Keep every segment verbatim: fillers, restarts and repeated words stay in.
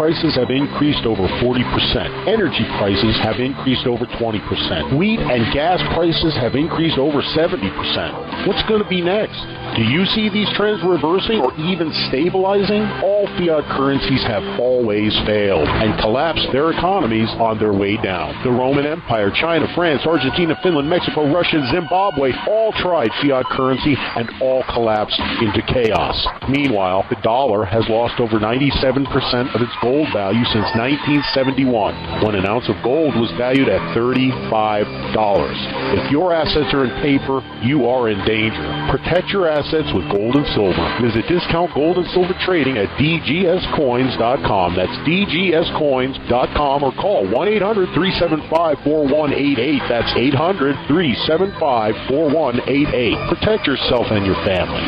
prices have increased over forty percent. Energy prices have increased over twenty percent. Wheat and gas prices have increased over seventy percent. What's going to be next? Do you see these trends reversing or even stabilizing? All fiat currencies have always failed and collapsed their economies on their way down. The Roman Empire, China, France, Argentina, Finland, Mexico, Russia, Zimbabwe all tried fiat currency and all collapsed into chaos. Meanwhile, the dollar has lost over ninety-seven percent of its gold value since nineteen seventy-one, when an ounce of gold was valued at thirty-five dollars. If your assets are in paper, you are in danger. Protect your assets with gold and silver. Visit Discount Gold and Silver Trading at D G S coins dot com. That's D G S coins dot com, or call one eight hundred, three seven five, four one eight eight. That's eight hundred, three seven five, four one eight eight. Protect yourself and your family.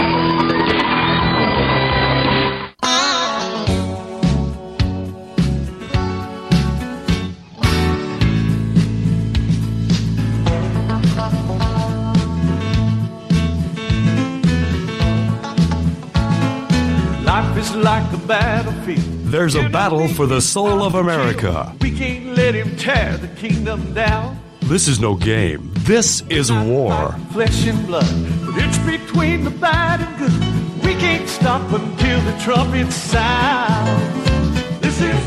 Life is like a battlefield. There's a battle for the soul of America. We can't let him tear the kingdom down. This is no game. This is war. Flesh and blood, but it's between the bad and good. We can't stop until the trumpet sounds. This is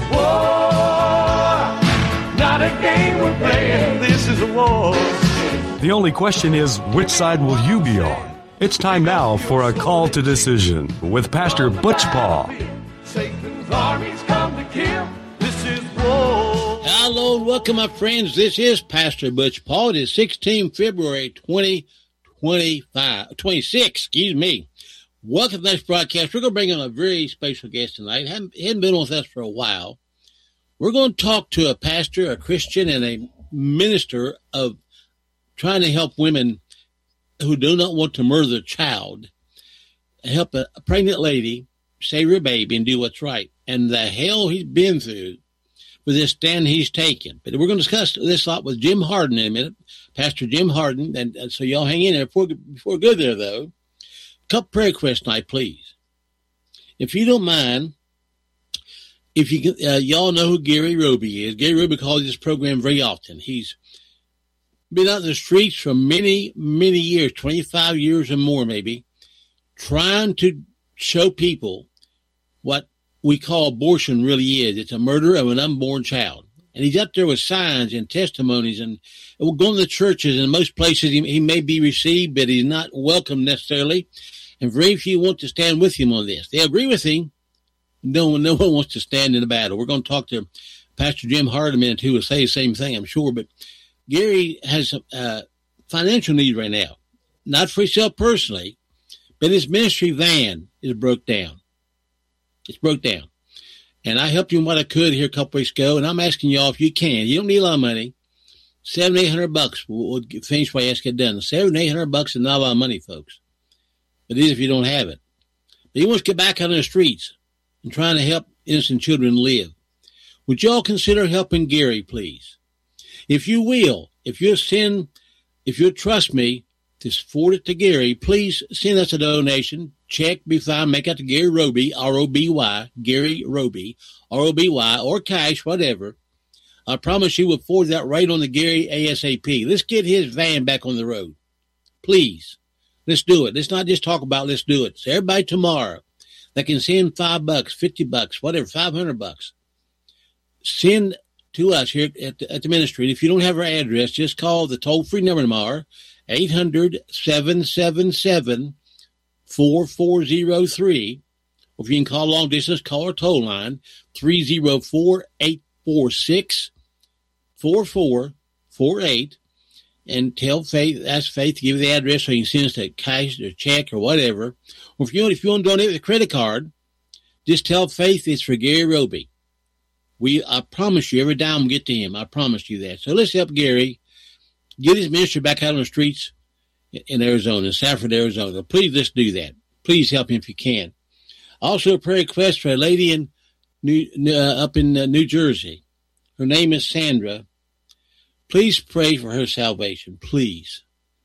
war, not a game we're playing. This is a war. The only question is, which side will you be on? It's time now for a call to decision with Pastor Butch Paul. Satan's armies come to kill. This is war. Hello and welcome, my friends. This is Pastor Butch Paul. It is sixteenth of February, twenty twenty-five, twenty-six, excuse me. Welcome to this broadcast. We're going to bring on a very special guest tonight. Hadn't, hadn't been with us for a while. We're going to talk to a pastor, a Christian, and a minister of trying to help women who do not want to murder their child, help a, a pregnant lady save her baby and do what's right. And the hell he's been through for this stand he's taken. But we're going to discuss this a lot with Jim Harden in a minute, Pastor Jim Harden. And, and so y'all hang in there. Before, before we go there, though, a couple prayer requests tonight, please. If you don't mind, if you uh, y'all know who Gary Roby is. Gary Roby calls this program very often. He's been out in the streets for many, many years, twenty-five years or more maybe, trying to show people what we call abortion really is. It's a murder of an unborn child. And he's up there with signs and testimonies, and we're going to the churches, and most places he, he may be received, but he's not welcome necessarily. And very few want to stand with him on this. They agree with him. No one, no one wants to stand in the battle. We're going to talk to Pastor Jim Harden in a minute, who will say the same thing, I'm sure, but Gary has a uh, financial need right now, not for himself personally, but his ministry van is broke down. It's broke down. And I helped him what I could here a couple weeks ago, and I'm asking y'all if you can. You don't need a lot of money. Seven, eight hundred bucks will finish what you ask to get done. Seven, eight hundred bucks is not a lot of money, folks. But it is if you don't have it. But he wants to get back out on the streets and trying to help innocent children live. Would y'all consider helping Gary, please? If you will, if you'll send, if you'll trust me to forward it to Gary, please send us a donation. Check, be fine, make out to Gary Roby, R O B Y, Gary Roby, R O B Y, or cash, whatever. I promise you we'll forward that right on to Gary ASAP. Let's get his van back on the road. Please. Let's do it. Let's not just talk about it, let's do it. So everybody tomorrow that can send five bucks, fifty bucks, whatever, five hundred bucks, send to us here at the, at the ministry. And if you don't have our address, just call the toll-free number tomorrow, eight hundred, seven seven seven, four four zero three. Or if you can call long distance, call our toll line, three oh four, eight four six, four four four eight. And tell Faith, ask Faith to give you the address so you can send us a cash or check or whatever. Or if you want, if you want to donate with a credit card, just tell Faith it's for Gary Roby. We, I promise you, every dime will get to him. I promise you that. So let's help Gary get his ministry back out on the streets in Arizona, in Safford, Arizona. Please, let's do that. Please help him if you can. Also, a prayer request for a lady in New, uh, up in uh, New Jersey. Her name is Sandra. Please pray for her salvation, please.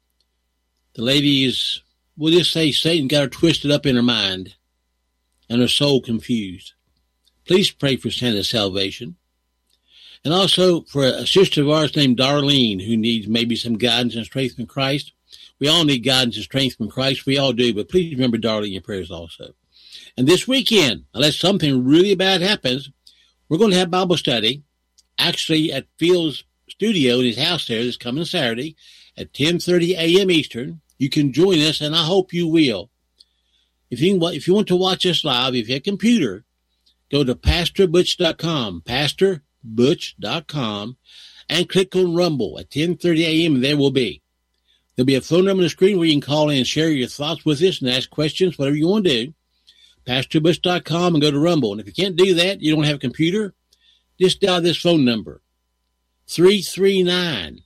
The lady is, we'll just say Satan got her twisted up in her mind and her soul confused. please pray for Santa's salvation. And also for a sister of ours named Darlene, who needs maybe some guidance and strength from Christ. We all need guidance and strength from Christ. We all do, but please remember Darlene in your prayers also. And this weekend, unless something really bad happens, we're going to have Bible study, actually at Phil's studio in his house there this coming Saturday at ten thirty a.m. Eastern. You can join us, and I hope you will. If you, if you want to watch us live, if you have a computer, go to pastor butch dot com, pastor butch dot com, and click on Rumble at ten thirty a.m. and there will be. There'll be a phone number on the screen where you can call in and share your thoughts with us and ask questions, whatever you want to do. pastor butch dot com and go to Rumble. And if you can't do that, you don't have a computer, just dial this phone number, three three nine,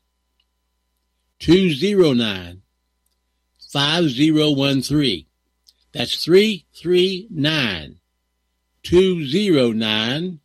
two zero nine, five zero one three. That's three three nine, two zero nine,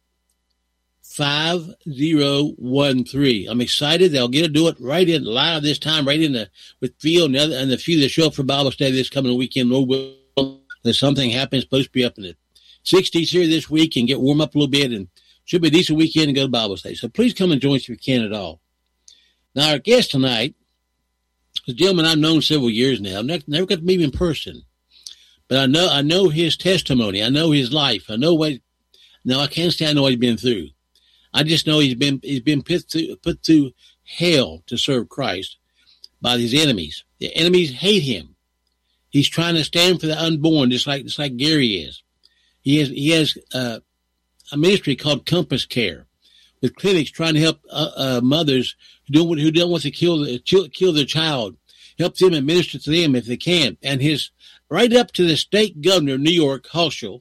five zero one three. I'm excited. They'll get to do it right in live this time, right in the with Phil and the other and the few that show up for Bible study this coming weekend. Lord willing, that something happens. Supposed to be up in the sixties here this week and get warm up a little bit, and should be a decent weekend and go to Bible study. So please come and join us if you can at all. Now our guest tonight is a gentleman I've known several years now. I've never, never got to meet him in person, but I know I know his testimony. I know his life. I know what. No, I can't say I know what he's been through. I just know he's been he's been put through, put through hell to serve Christ by his enemies. The enemies hate him. He's trying to stand for the unborn, just like just like Gary is. He has he has uh, a ministry called Compass Care, with clinics trying to help uh, uh, mothers who don't who don't want to kill the, kill their child, help them and minister to them if they can. And his right up to the state governor of New York, Hochul.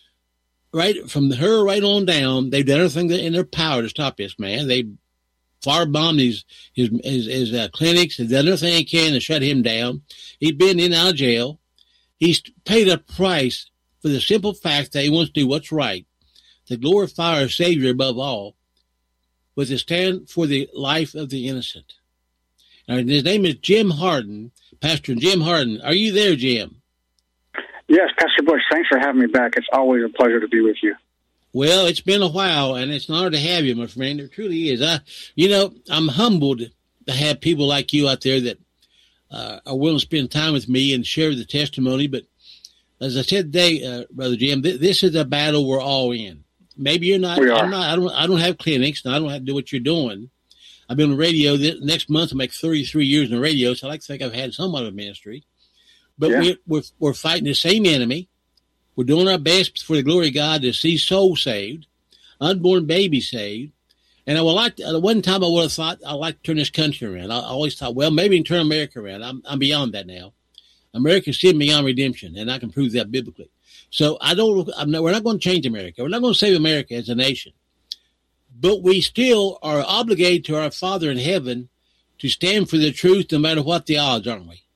Right from her right on down, they've done everything in their power to stop this man. They firebombed his his his, his uh, clinics. They've done everything they can to shut him down. He's been in and out of jail. He's paid a price for the simple fact that he wants to do what's right, to glorify our Savior above all, with a stand for the life of the innocent. Now, his name is Jim Harden, Pastor Jim Harden. Are you there, Jim? Yes, Pastor Bush, thanks for having me back. It's always a pleasure to be with you. Well, it's been a while, and it's an honor to have you, my friend. It truly is. I, you know, I'm humbled to have people like you out there that uh, are willing to spend time with me and share the testimony. But as I said today, uh, Brother Jim, th- this is a battle we're all in. Maybe you're not. We are. I'm not. I don't. I don't have clinics, and I don't have to do what you're doing. I've been on radio. This, next month, I'll make thirty-three years in radio, so I like to think I've had somewhat of ministry. But yeah. we're, we're we're fighting the same enemy. We're doing our best for the glory of God to see souls saved, unborn babies saved. And I would like to, one time I would have thought I'd like to turn this country around. I always thought, well, maybe we can turn America around. I'm I'm beyond that now. America's sin beyond redemption, and I can prove that biblically. So I don't. I'm not, we're not going to change America. We're not going to save America as a nation. But we still are obligated to our Father in heaven to stand for the truth, no matter what the odds, aren't we?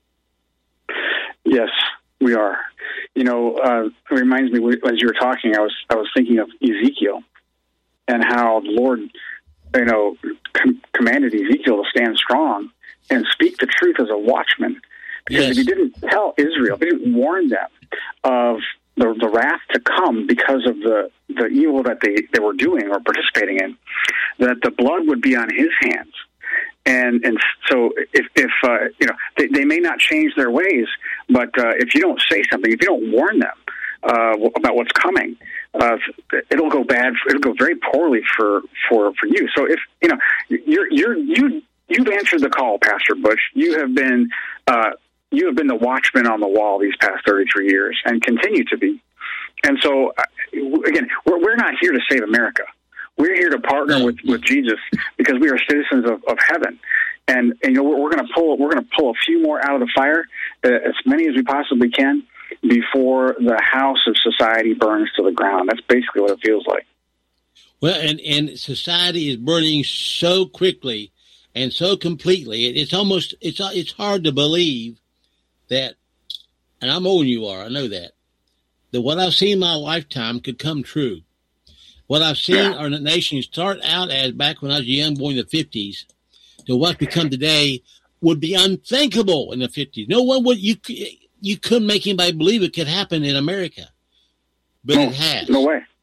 Yes, we are. You know, uh, it reminds me, as you were talking, I was I was thinking of Ezekiel and how the Lord, you know, com- commanded Ezekiel to stand strong and speak the truth as a watchman. Because yes. if he didn't tell Israel, if he didn't warn them of the, the wrath to come because of the, the evil that they, they were doing or participating in, that the blood would be on his hands. And and so if, if uh, you know, they, they may not change their ways, but uh, if you don't say something, if you don't warn them uh, about what's coming, uh, it'll go bad. It'll go very poorly for, for, for you. So if you know you're you're you you've answered the call, Pastor Bush. You have been uh, you have been the watchman on the wall these past thirty-three years, and continue to be. And so uh, again, we're we're not here to save America. We're here to partner with, with Jesus because we are citizens of, of heaven, and, and you know we're, we're going to pull we're going to pull a few more out of the fire, uh, as many as we possibly can, before the house of society burns to the ground. That's basically what it feels like. Well, and, and society is burning so quickly and so completely. It, it's almost it's it's hard to believe that. And I'm older than you are. I know that that what I've seen in my lifetime could come true. What I've seen yeah. our nation start out as back when I was a young boy in the fifties to what's become today would be unthinkable in the fifties. No one would, you, you couldn't make anybody believe it could happen in America, but no, it has. No way.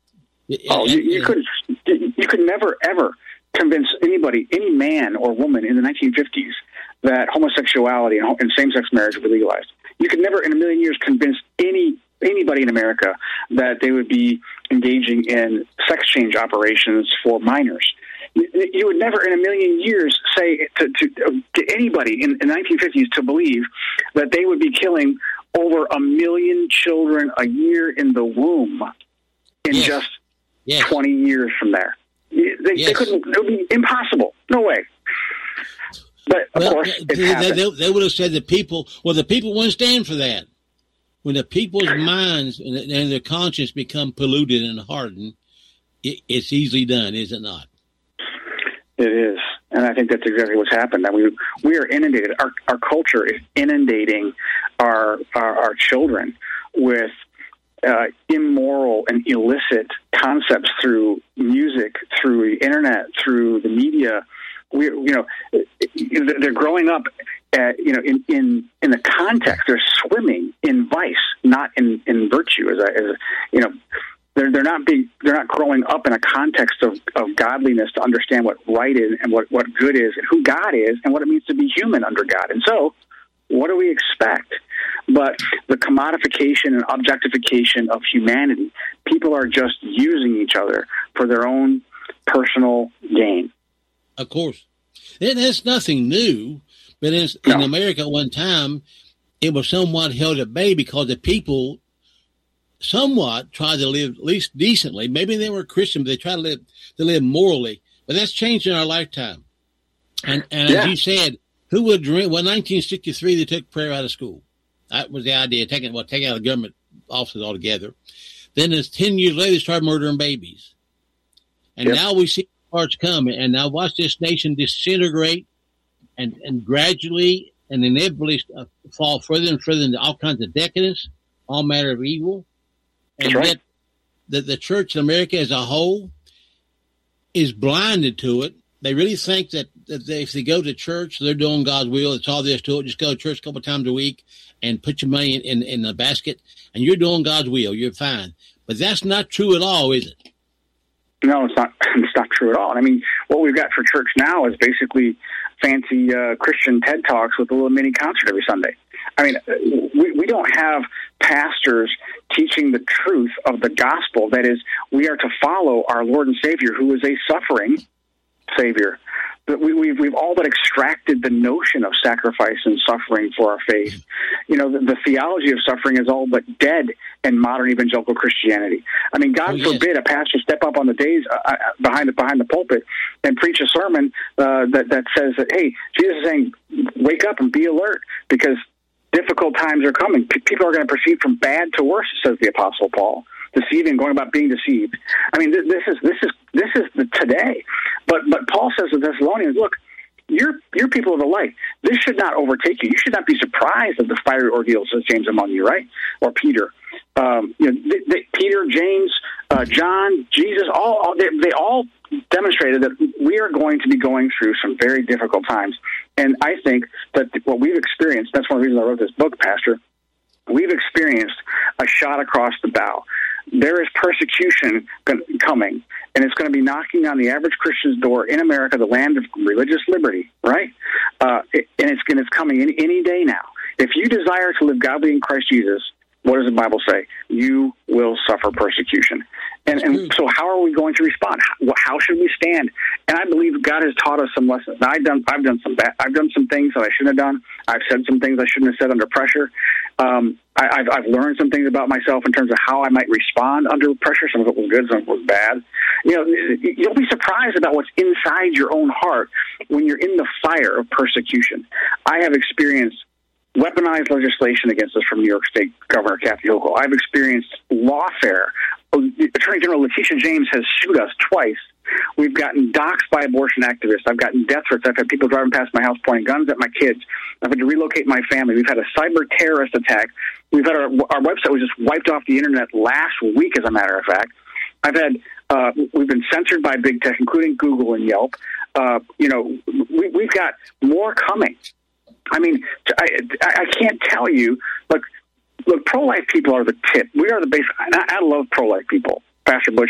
Oh, you, you could you could never ever convince anybody, any man or woman in the nineteen fifties that homosexuality and, and same-sex marriage would be legalized. You could never in a million years convince any anybody in America that they would be engaging in sex change operations for minors. You, you would never in a million years say to, to, to anybody in, in the nineteen fifties to believe that they would be killing over a million children a year in the womb in yes. just yes. twenty years from there. They, yes. they couldn't. It would be impossible. No way. But of well, course, it they, happened. They, they would have said the people. Well, the people wouldn't stand for that. When the people's minds and, and their conscience become polluted and hardened, it, it's easily done, is it not? It is, and I think that's exactly what's happened. That we we are inundated. Our our culture is inundating our our, our children with uh, immoral and illicit concepts through music, through the internet, through the media. We, you know, they're growing up, uh, you know, in, in, in the context. They're swimming in vice, not in, in virtue. As, a, as a, you know, they're they're not being they're not growing up in a context of, of godliness to understand what right is and what, what good is and who God is and what it means to be human under God. And so, what do we expect? But the commodification and objectification of humanity. People are just using each other for their own personal gain. Of course. And that's nothing new, but in, no. in America at one time, it was somewhat held at bay because the people somewhat tried to live at least decently. Maybe they were Christian, but they tried to live to live morally. But that's changed in our lifetime. And and yeah. as you said, who would dream? Well, nineteen sixty-three, they took prayer out of school. That was the idea, taking well, taking out of government offices altogether. Then it's ten years later, they started murdering babies. And yep. now we see parts come, and now watch this nation disintegrate and, and gradually and inevitably uh, fall further and further into all kinds of decadence, all manner of evil. And That's right. yet the, the church in America as a whole is blinded to it. They really think that, that they, if they go to church, they're doing God's will. It's all there is to it. Just go to church a couple of times a week and put your money in, in, in the basket, and you're doing God's will. You're fine. But that's not true at all, is it? No, it's not. It's not true at all. And I mean, what we've got for church now is basically fancy uh, Christian TED Talks with a little mini concert every Sunday. I mean, we, we don't have pastors teaching the truth of the gospel. That is, we are to follow our Lord and Savior, who is a suffering Savior. But we, we've, we've all but extracted the notion of sacrifice and suffering for our faith. You know, the, the theology of suffering is all but dead in modern evangelical Christianity. I mean, God oh, yes. forbid a pastor step up on the days uh, behind the behind the pulpit and preach a sermon uh, that that says that, hey, Jesus is saying, wake up and be alert because difficult times are coming. P- people are going to proceed from bad to worse, says the Apostle Paul. Deceiving, going about being deceived. I mean, this, this is this is this is the today. But but Paul says to the Thessalonians, look, you're you're people of the light. This should not overtake you. You should not be surprised at the fiery ordeal, says James among you, right? Or Peter. Um, you know, they, they, Peter, James, uh, John, Jesus, all, all they, they all demonstrated that we are going to be going through some very difficult times. And I think that what we've experienced, that's one of the reasons I wrote this book, Pastor, we've experienced a shot across the bow. There is persecution coming, and it's going to be knocking on the average Christian's door in America, the land of religious liberty, right? Uh, it, and it's, and it's coming any, any day now. If you desire to live godly in Christ Jesus, what does the Bible say? You will suffer persecution. And, and so how are we going to respond? How, how should we stand? And I believe God has taught us some lessons. Now, I've done, I've done some bad, I've done some things that I shouldn't have done. I've said some things I shouldn't have said under pressure. Um, I, I've, I've learned some things about myself in terms of how I might respond under pressure. Some of it was good, some of it was bad. You know, you'll be surprised about what's inside your own heart when you're in the fire of persecution. I have experienced weaponized legislation against us from New York State Governor Kathy Hochul. I've experienced lawfare. Attorney General Letitia James has sued us twice. We've gotten doxxed by abortion activists. I've gotten death threats. I've had people driving past my house pointing guns at my kids. I've had to relocate my family. We've had a cyber terrorist attack. We've had our, our website was just wiped off the internet last week, as a matter of fact. I've had uh, we've been censored by big tech, including Google and Yelp. Uh, you know, we, we've got more coming. I mean, I, I can't tell you. Look, look, pro-life people are the tip. We are the base. I, I love pro-life people, Pastor Butch.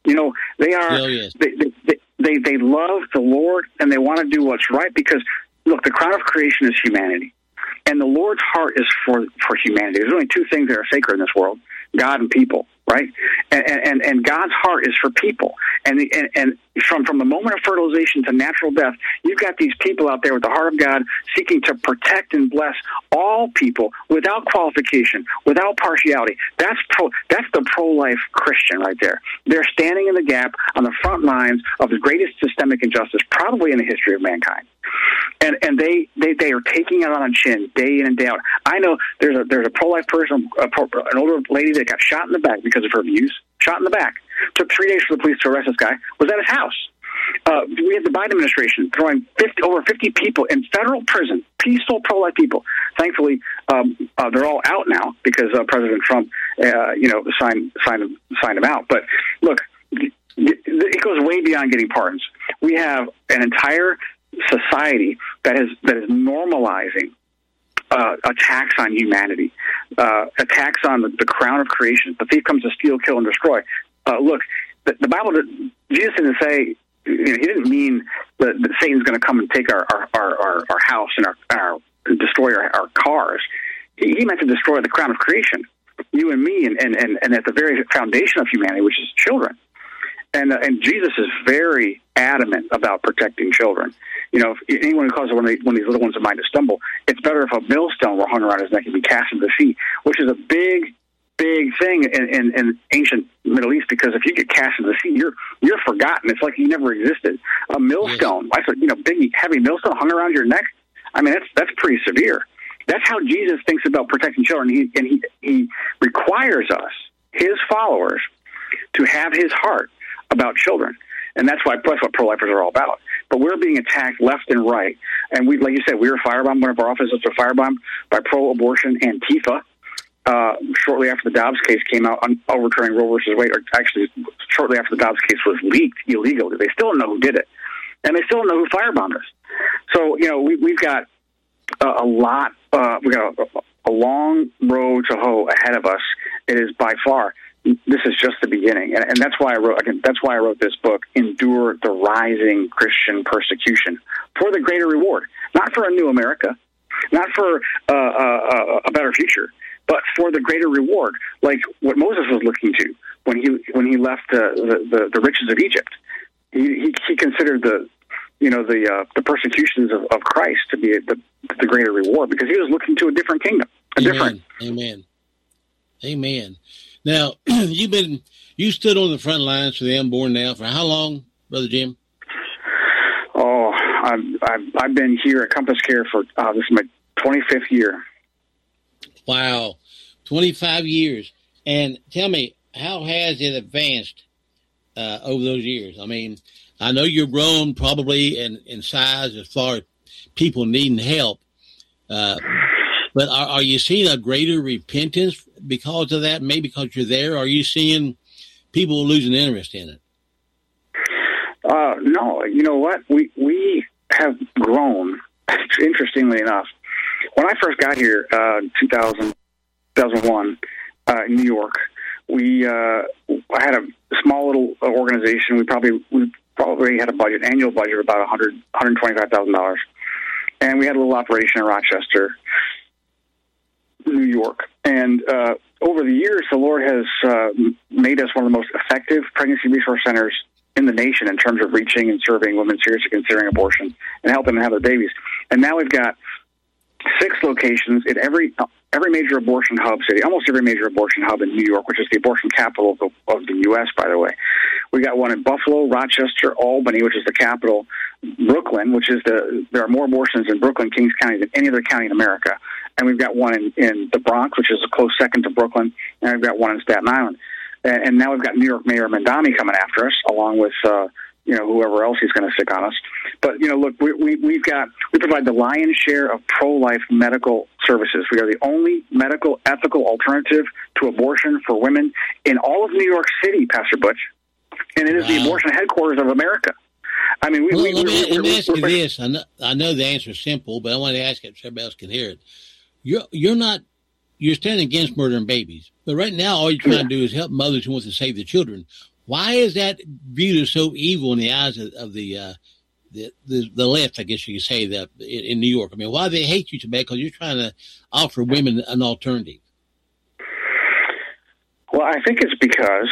You know, they are, oh, yes. they, they, they, they love the Lord and they want to do what's right because, look, the crown of creation is humanity. And the Lord's heart is for, for humanity. There's only two things that are sacred in this world, God and people, right? And and, and God's heart is for people. And, the, and and from, from the moment of fertilization to natural death, you've got these people out there with the heart of God seeking to protect and bless all people without qualification, without partiality. That's pro, that's the pro-life Christian right there. They're standing in the gap on the front lines of the greatest systemic injustice probably in the history of mankind. And and they, they, they are taking it on a chin day in and day out. I know there's a there's a pro-life person, a pro, an older lady that got shot in the back because of her views, shot in the back. Took three days for the police to arrest this guy, was at his house. Uh, we had the Biden administration throwing fifty, over fifty people in federal prison, peaceful pro-life people. Thankfully, um, uh, they're all out now because uh, President Trump, uh, you know, signed, signed, signed them out. But look, it goes way beyond getting pardons. We have an entire society that is that is normalizing uh, attacks on humanity, uh, attacks on the, the crown of creation. The thief comes to steal, kill, and destroy. Uh, look, the, the Bible, Jesus didn't say, you know, he didn't mean that, that Satan's going to come and take our our, our, our, our house and our, our destroy our, our cars. He, he meant to destroy the crown of creation, you and me, and, and, and, and at the very foundation of humanity, which is children. And uh, and Jesus is very adamant about protecting children. You know, if anyone who causes one of, the, one of these little ones of mine to stumble, it's better if a millstone were hung around his neck and be cast into the sea, which is a big, big thing in, in, in ancient Middle East, because if you get cast into the sea, you're you're forgotten. It's like you never existed. A millstone, yes. like a you know, big, heavy millstone hung around your neck. I mean, that's that's pretty severe. That's how Jesus thinks about protecting children. He, and he he requires us, his followers, to have his heart about children. And that's why that's what pro-lifers are all about. But we're being attacked left and right. And we, like you said, we were firebombed. One of our offices was firebombed by pro-abortion Antifa uh, shortly after the Dobbs case came out, on overturning Roe versus Wade. Or actually, shortly after the Dobbs case was leaked illegally. They still don't know who did it. And they still don't know who firebombed us. So, you know, we, we've got uh, a lot, uh, we've got a, a long road to hoe ahead of us. It is by far... This is just the beginning, and, and that's why I wrote. Again, that's why I wrote this book. Endure the rising Christian persecution for the greater reward, not for a new America, not for uh, uh, a better future, but for the greater reward, like what Moses was looking to when he when he left uh, the, the the riches of Egypt. He he, he considered the you know the uh, the persecutions of, of Christ to be the the greater reward, because he was looking to a different kingdom, a Amen. different. Amen. Amen. Now, you've been, you stood on the front lines for the unborn now for how long, Brother Jim? Oh, I've, I've, I've been here at Compass Care for, uh, this is my twenty-fifth year. Wow. twenty-five years. And tell me, how has it advanced uh, over those years? I mean, I know you've grown probably in, in size as far as people needing help. Uh, But are, are you seeing a greater repentance because of that? Maybe because you're there? Are you seeing people losing interest in it? Uh, no. You know what? We we have grown, interestingly enough. When I first got here, uh, two thousand, two thousand one, uh, in New York, we uh, I had a small little organization. We probably we probably had a budget, annual budget of about one hundred, one hundred twenty-five thousand dollars. And we had a little operation in Rochester, New York. And uh, over the years, the Lord has uh, made us one of the most effective pregnancy resource centers in the nation in terms of reaching and serving women seriously considering abortion and helping them have their babies. And now we've got six locations in every every major abortion hub city, almost every major abortion hub in New York, which is the abortion capital of the, of the U S, by the way. We got one in Buffalo, Rochester, Albany, which is the capital, Brooklyn, which is the, there are more abortions in Brooklyn, Kings County than any other county in America. And we've got one in, in the Bronx, which is a close second to Brooklyn, and we've got one in Staten Island. And, and now we've got New York Mayor Mandami coming after us, along with, uh, you know, whoever else he's going to stick on us. But, you know, look, we, we, we've got, we provide the lion's share of pro-life medical services. We are the only medical ethical alternative to abortion for women in all of New York City, Pastor Butch. And it is wow. the abortion headquarters of America. I mean, we, well, we, let me, we, let me we, ask you we, this. I know, I know the answer is simple, but I want to ask it so everybody else can hear it. You're, you're not, you're standing against murdering babies. But right now, all you're trying yeah. to do is help mothers who want to save the children. Why is that viewed as so evil in the eyes of, of the, uh, the the the left? I guess you could say that in, in New York. I mean, why do they hate you so bad? Because you're trying to offer women an alternative. Well, I think it's because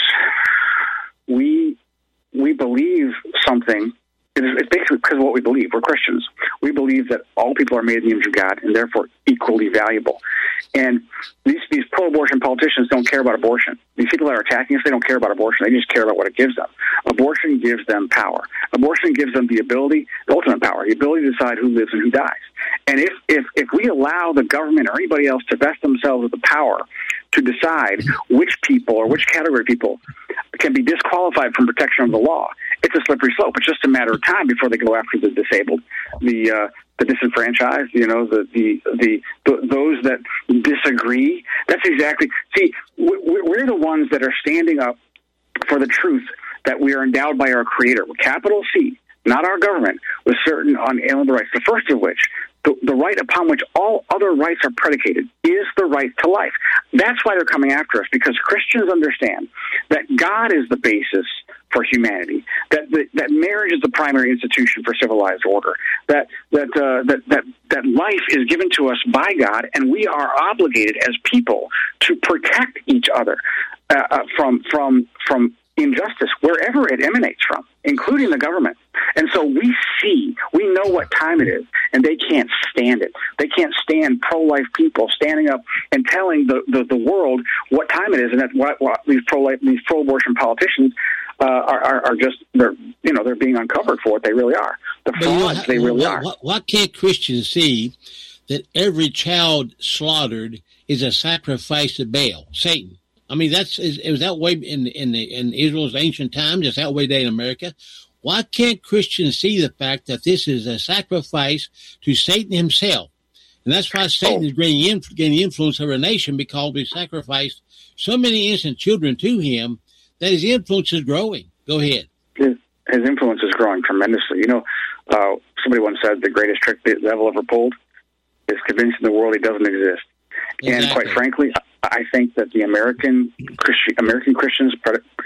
we we believe something. It's basically because of what we believe. We're Christians. We believe that all people are made in the image of God and therefore equally valuable. And these these pro-abortion politicians don't care about abortion. These people that are attacking us, they don't care about abortion. They just care about what it gives them. Abortion gives them power. Abortion gives them the ability, the ultimate power, the ability to decide who lives and who dies. And if if, if we allow the government or anybody else to vest themselves with the power to decide which people or which category of people can be disqualified from protection of the law, it's a slippery slope. It's just a matter of time before they go after the disabled, the uh, the disenfranchised, you know, the, the the the those that disagree. That's exactly. See, we're the ones that are standing up for the truth that we are endowed by our Creator, with capital C, not our government, with certain unalienable rights. The first of which, the, the right upon which all other rights are predicated, is the right to life. That's why they're coming after us, because Christians understand that God is the basis for humanity, that the, that marriage is the primary institution for civilized order, that that, uh, that that that life is given to us by God, and we are obligated as people to protect each other uh, uh, from from from injustice wherever it emanates from, including the government. And so we see, we know what time it is, and they can't stand it. They can't stand pro-life people standing up and telling the, the, the world what time it is, and that's what, what these pro-life, these pro-abortion politicians uh, are, are, are just, they're, you know, they're being uncovered for what they really are. The frauds you know, they really why, are. Why, why can't Christians see that every child slaughtered is a sacrifice to Baal, Satan? I mean, that's is, it was that way in in the, in Israel's ancient times. It's that way today in America. Why can't Christians see the fact that this is a sacrifice to Satan himself? And that's why Satan oh. is gaining, inf- gaining influence over a nation, because we sacrificed so many innocent children to him that his influence is growing. Go ahead. His, his influence is growing tremendously. You know, uh, somebody once said the greatest trick the devil ever pulled is convincing the world he doesn't exist. Exactly. And quite frankly, I think that the American Christi- American Christians,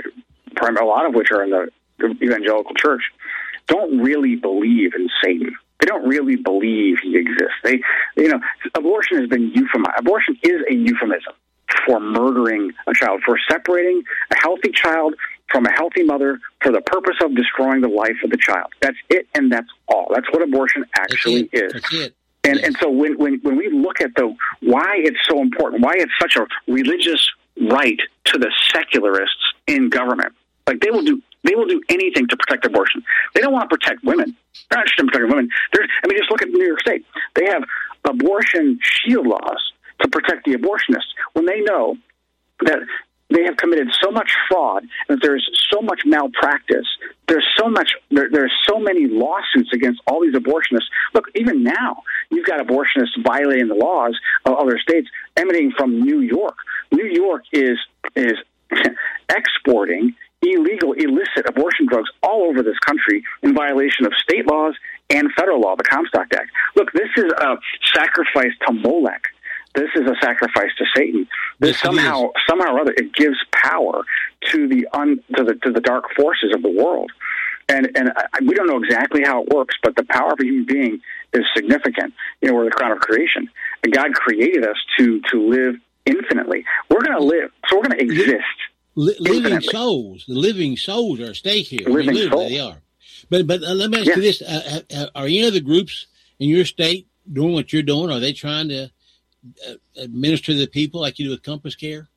a lot of which are in the evangelical church, don't really believe in Satan. They don't really believe he exists. They, you know, abortion has been euphemized. Abortion is a euphemism for murdering a child, for separating a healthy child from a healthy mother for the purpose of destroying the life of the child. That's it, and that's all. That's what abortion actually that's is. That's it. And and so when, when, when we look at the why it's so important, why it's such a religious right to the secularists in government, like they will do they will do anything to protect abortion. They don't want to protect women. They're not interested in protecting women. There's, I mean, just look at New York State. They have abortion shield laws to protect the abortionists when they know that they have committed so much fraud, that there's so much malpractice. There's so much. There, there's so many lawsuits against all these abortionists. Look, even now, you've got abortionists violating the laws of other states emanating from New York. New York is is exporting illegal, illicit abortion drugs all over this country in violation of state laws and federal law, the Comstock Act. Look, this is a sacrifice to Molech. This is a sacrifice to Satan. This yes, somehow, somehow or other, it gives power to the un, to the to the dark forces of the world, and and I, we don't know exactly how it works, but the power of a human being is significant. You know, we're the crown of creation, and God created us to to live infinitely. We're going to live, so we're going to exist. Li- living souls, the living souls are at stake here. Living I mean, souls, they are. But but uh, let me ask yeah. you this: uh, uh, Are any other groups in your state doing what you're doing? Are they trying to Uh, administer to the people like you do with Compass Care?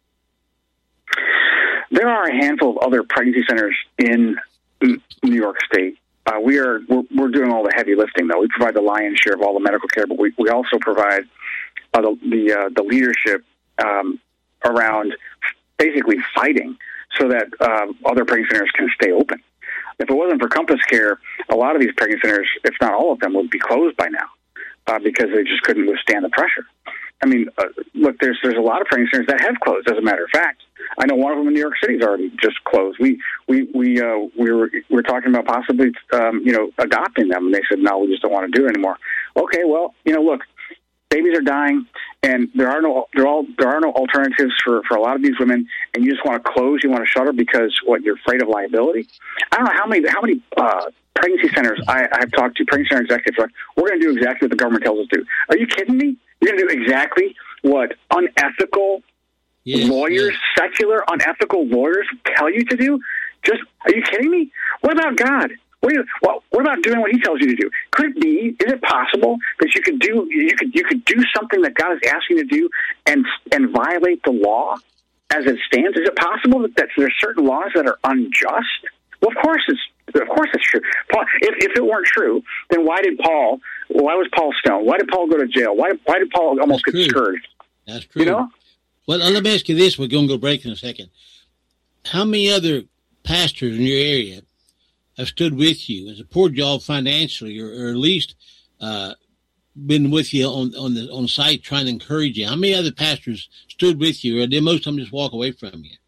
There are a handful of other pregnancy centers in New York State. Uh, we are we're, we're doing all the heavy lifting, though. We provide the lion's share of all the medical care, but we, we also provide uh, the the, uh, the leadership um, around basically fighting so that uh, other pregnancy centers can stay open. If it wasn't for Compass Care, a lot of these pregnancy centers, if not all of them, would be closed by now uh, because they just couldn't withstand the pressure. I mean, uh, look, there's there's a lot of pregnancy centers that have closed. As a matter of fact, I know one of them in New York City is already just closed. We we we uh, we were we were talking about possibly um, you know adopting them, and they said no, we just don't want to do it anymore. Okay, well, you know, look, babies are dying, and there are no there all there are no alternatives for, for a lot of these women, and you just want to close, you want to shutter because what, you're afraid of liability. I don't know how many how many uh, pregnancy centers I, I've talked to, pregnancy center executives, like, we're going to do exactly what the government tells us to do. Are you kidding me? You're going to do exactly what unethical yes, lawyers, yes. secular unethical lawyers tell you to do? Just, are you kidding me? What about God? What, you, well, what about doing what He tells you to do? Could it be? Is it possible that you could do you could you could do something that God is asking you to do and and violate the law as it stands? Is it possible that, that there's certain laws that are unjust? Well, of course it's of course it's true. Paul, if if it weren't true, then why did Paul? Why was Paul stoned? Why did Paul go to jail? Why why did Paul almost That's get true. scourged? That's true. You know. Well, let me ask you this. We're going to go break in a second. How many other pastors in your area have stood with you and supported y'all financially, or, or at least uh, been with you on on the on site trying to encourage you? How many other pastors stood with you, or did most of them just walk away from you?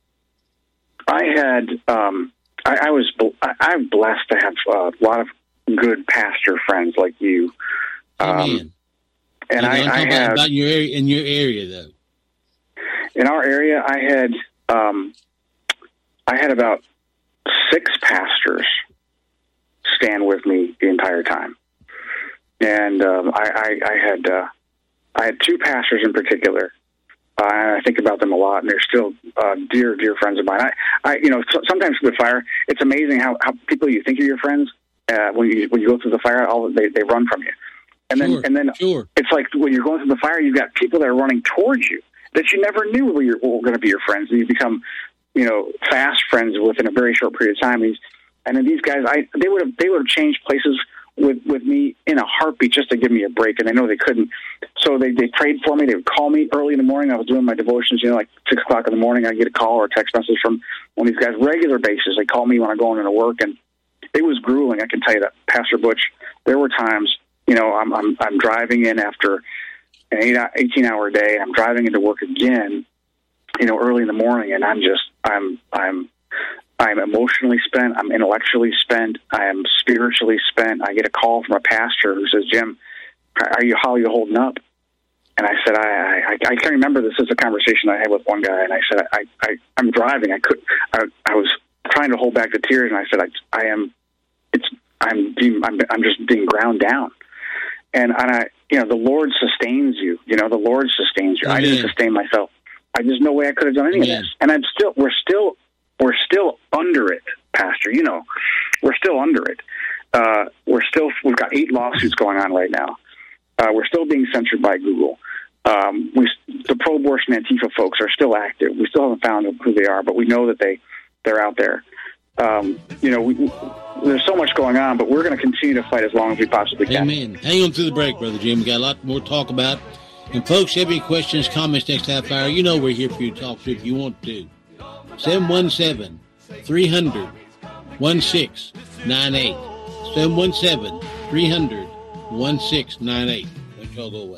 I had, um, I, I was, I, I'm blessed to have a lot of good pastor friends like you. Um, Amen. And I, I about, had about your area, in your area though. In our area, I had, um, I had about six pastors stand with me the entire time, and um, I, I, I had uh, I had two pastors in particular. Uh, and I think about them a lot, and they're still uh, dear, dear friends of mine. I, I you know, so, sometimes with fire, it's amazing how, how people you think are your friends uh, when you when you go through the fire, all they they run from you, and sure, then and then sure. It's like when you're going through the fire, you've got people that are running towards you that you never knew were, your, were going to be your friends, and you become, you know, fast friends within a very short period of time. These, and then these guys, I they would have they would have changed places with, with me in a heartbeat just to give me a break, and I know they couldn't. So they, they prayed for me. They would call me early in the morning. I was doing my devotions, you know, like six o'clock in the morning. I get a call or a text message from one of these guys, regular basis. They call me when I'm going into work, and it was grueling. I can tell you that, Pastor Butch. There were times, you know, I'm I'm, I'm driving in after an eight eighteen hour day. I'm driving into work again, you know, early in the morning, and I'm just I'm I'm. I'm emotionally spent. I'm intellectually spent. I am spiritually spent. I get a call from a pastor who says, "Jim, are you how are you holding up?" And I said, "I I, I can't remember. This is a conversation I had with one guy." And I said, "I, I I'm driving. I could. I, I was trying to hold back the tears." And I said, "I I am. It's I'm being, I'm I'm just being ground down." And and I you know the Lord sustains you. You know the Lord sustains you. Amen. I didn't sustain myself. I there's no way I could have done any Amen. of this. And I'm still we're still. We're still under it, Pastor. You know, we're still under it. Uh, we're still, we've got eight lawsuits going on right now. Uh, we're still being censored by Google. Um, we, the pro-abortion Antifa folks are still active. We still haven't found who they are, but we know that they, they're out there. Um, you know, we, there's so much going on, but we're going to continue to fight as long as we possibly can. Amen. Hang on through the break, Brother Jim. We got a lot more to talk about. And folks, if you have any questions, comments next half hour, you know we're here for you to talk to if you want to. seven one seven, three hundred, sixteen ninety-eight. seven one seven, three hundred, sixteen ninety-eight. Don't y'all go away.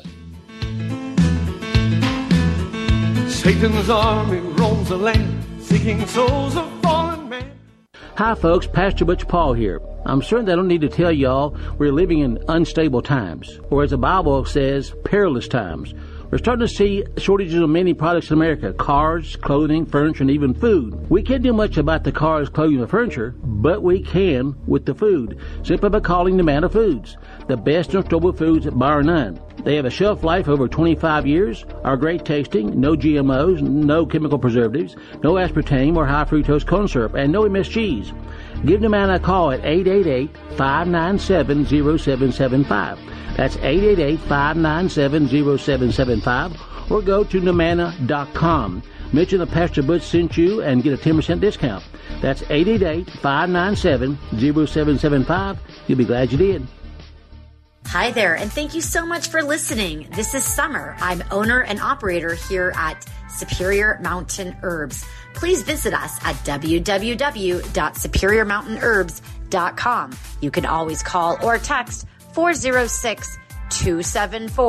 Satan's army roams the land, seeking souls of fallen men. Hi, folks. Pastor Butch Paul here. I'm certain that I don't need to tell y'all we're living in unstable times, or as the Bible says, perilous times. We're starting to see shortages of many products in America: cars, clothing, furniture, and even food. We can't do much about the cars, clothing, and furniture, but we can with the food, simply by calling Namana Foods, the best in storable foods bar none. They have a shelf life over twenty-five years, are great tasting, no G M Os, no chemical preservatives, no aspartame or high fructose corn syrup, and no M S Gs. Give Namana a call at eight eight eight, five nine seven, zero seven seven five. That's eight eight eight, five nine seven, zero seven seven five, or go to Namana dot com. Mention that Pastor Butch sent you and get a ten percent discount. That's eight eight eight, five nine seven, zero seven seven five. You'll be glad you did. Hi there, and thank you so much for listening. This is Summer. I'm owner and operator here at Superior Mountain Herbs. Please visit us at w w w dot superior mountain herbs dot com. You can always call or text four oh six, two seven four,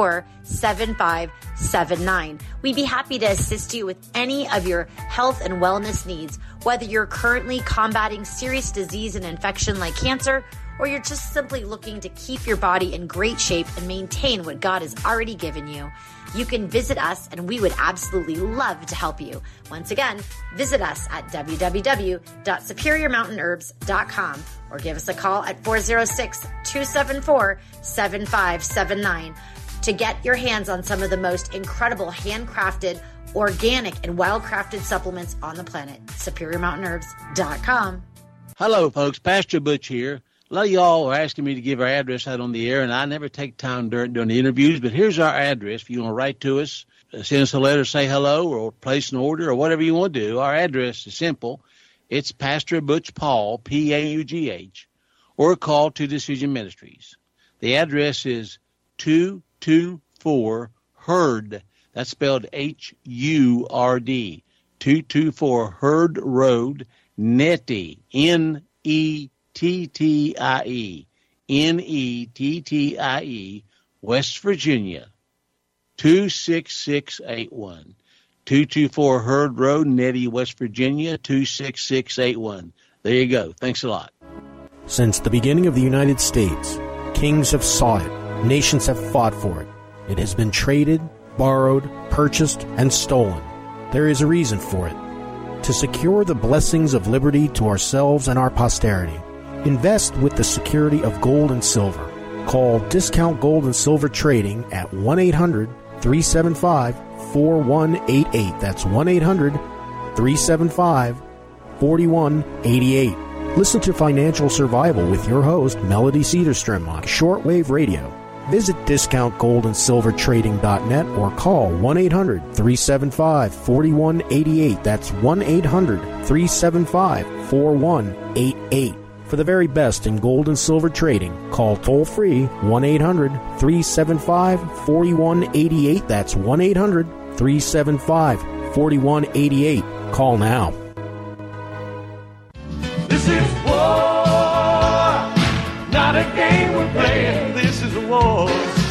seven five seven nine. We'd be happy to assist you with any of your health and wellness needs, whether you're currently combating serious disease and infection like cancer, or you're just simply looking to keep your body in great shape and maintain what God has already given you. You can visit us, and we would absolutely love to help you. Once again, visit us at w w w dot superior mountain herbs dot com or give us a call at four oh six, two seven four, seven five seven nine to get your hands on some of the most incredible handcrafted, organic, and wild-crafted supplements on the planet. superior mountain herbs dot com. Hello, folks. Pastor Butch here. A lot of y'all are asking me to give our address out on the air, and I never take time during, during the interviews, but here's our address. If you want to write to us, send us a letter, say hello, or place an order, or whatever you want to do, our address is simple. It's Pastor Butch Paul, P A U G H, or call Two Decision Ministries. The address is two two four Hurd. That's spelled H U R D. two two four Hurd Road, Nettie, N E T T I E, N E T T I E, West Virginia, two six six eight one. two two four Hurd Road, Nettie, West Virginia, two six six eight one. There you go. Thanks a lot. Since the beginning of the United States, kings have sought it, nations have fought for it. It has been traded, borrowed, purchased, and stolen. There is a reason for it. To secure the blessings of liberty to ourselves and our posterity, invest with the security of gold and silver. Call Discount Gold and Silver Trading at one eight hundred, three seven five, four one eight eight. That's one eight hundred, three seven five, four one eight eight. Listen to Financial Survival with your host, Melody Cedarstrom, on shortwave radio. Visit discount gold and silver trading dot net or call one eight hundred, three seven five, four one eight eight. That's one eight hundred, three seven five, four one eight eight. For the very best in gold and silver trading, call toll-free one eight hundred, three seven five, four one eight eight. That's one eight hundred, three seven five, four one eight eight. Call now. This is war, not a game we're playing. This is a war.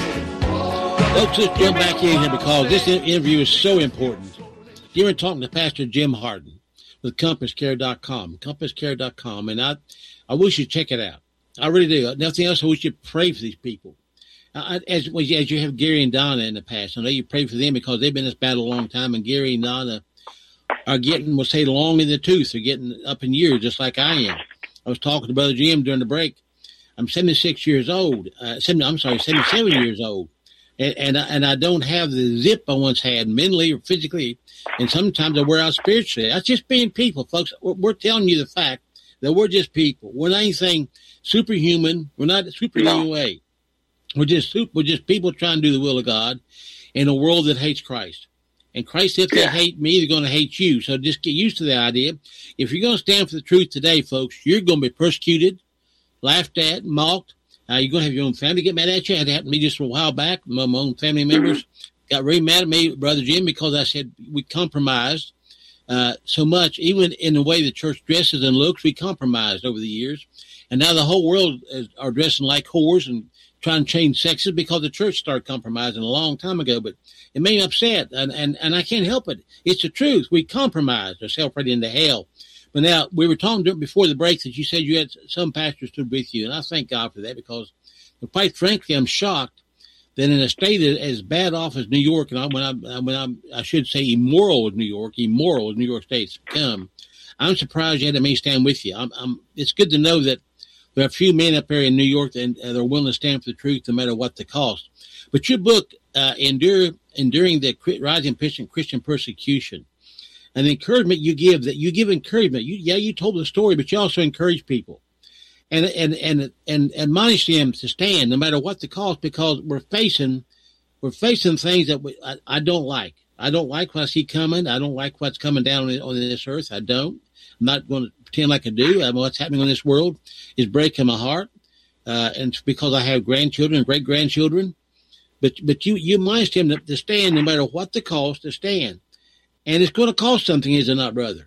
Folks, let's jump back in here because this interview is so important. You were talking to Pastor Jim Harden with compass care dot com, compass care dot com, and I, I wish you'd check it out. I really do. Nothing else, I wish you'd pray for these people. Uh, as, as you have Gary and Donna in the past, I know you pray for them because they've been in this battle a long time, and Gary and Donna are getting, we'll say, long in the tooth. They're getting up in years, just like I am. I was talking to Brother Jim during the break. I'm seventy-six years old. Uh, seventy, I'm sorry, seventy-seven years old. And, and, I, and I don't have the zip I once had mentally or physically. And sometimes I wear out spiritually. That's just being people, folks. We're, we're telling you the fact that we're just people. We're not anything superhuman. We're not super in any way. We're just super, we're just people trying to do the will of God in a world that hates Christ. And Christ, if they hate me, they're going to hate you. So just get used to the idea. If you're going to stand for the truth today, folks, you're going to be persecuted, laughed at, mocked. Uh, you're going to have your own family get mad at you. It happened to me just a while back. My, my own family members got really mad at me, Brother Jim, because I said we compromised uh, so much. Even in the way the church dresses and looks, we compromised over the years. And now the whole world is, are dressing like whores and trying to change sexes because the church started compromising a long time ago. But it made me upset, and, and, and I can't help it. It's the truth. We compromised ourselves right into hell. But now, we were talking before the break that you said you had some pastors stood with you, and I thank God for that because, quite frankly, I'm shocked that in a state as bad off as New York, and I, when I when I I should say immoral as New York, immoral as New York State's become, I'm surprised you had me stand with you. I'm, I'm, it's good to know that there are a few men up there in New York that uh, they're willing to stand for the truth no matter what the cost. But your book, uh, Endure, Enduring the Rising Christian, Christian Persecution, and the encouragement you give, that you give encouragement. You, yeah, you told the story, but you also encourage people and, and, and, and admonish them to stand no matter what the cost, because we're facing, we're facing things that we, I, I don't like. I don't like what I see coming. I don't like what's coming down on, on this earth. I don't. I'm not going to pretend like I do. I mean, what's happening in this world is breaking my heart. Uh, and it's because I have grandchildren and great grandchildren, but, but you, you admonish them to, to stand no matter what the cost, to stand. And it's going to cost something, is it not, brother?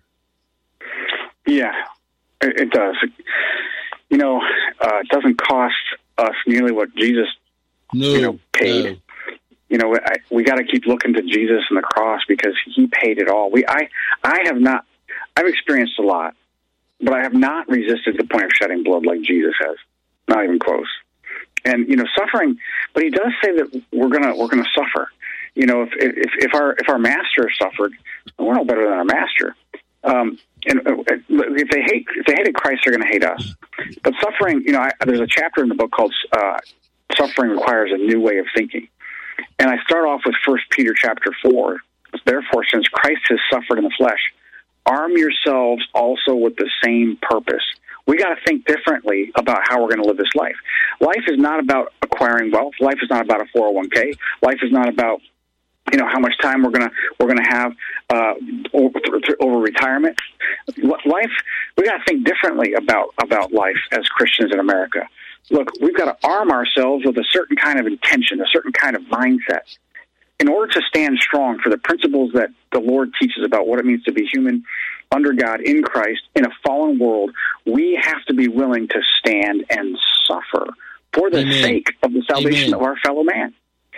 Yeah, it, it does. You know, uh, it doesn't cost us nearly what Jesus, no, you know, paid. No. you know, I, we got to keep looking to Jesus and the cross because he paid it all. We, I, I have not, I've experienced a lot, but I have not resisted the point of shedding blood like Jesus has. Not even close. And, you know, suffering, but he does say that we're going to, we're going to suffer. You know, if, if, if our, if our master suffered, we're no better than our master. Um, and if they hate, if they hated Christ, they're going to hate us. But suffering, you know, I, there's a chapter in the book called, uh, Suffering Requires a New Way of Thinking. And I start off with First Peter chapter four. Therefore, since Christ has suffered in the flesh, arm yourselves also with the same purpose. We got to think differently about how we're going to live this life. Life is not about acquiring wealth. Life is not about a four oh one k. Life is not about, you know, how much time we're gonna we're gonna have uh, over, over retirement. Life, we got to think differently about about life as Christians in America. Look, we've got to arm ourselves with a certain kind of intention, a certain kind of mindset, in order to stand strong for the principles that the Lord teaches about what it means to be human under God in Christ in a fallen world. We have to be willing to stand and suffer for the Amen. sake of the salvation Amen. of our fellow man.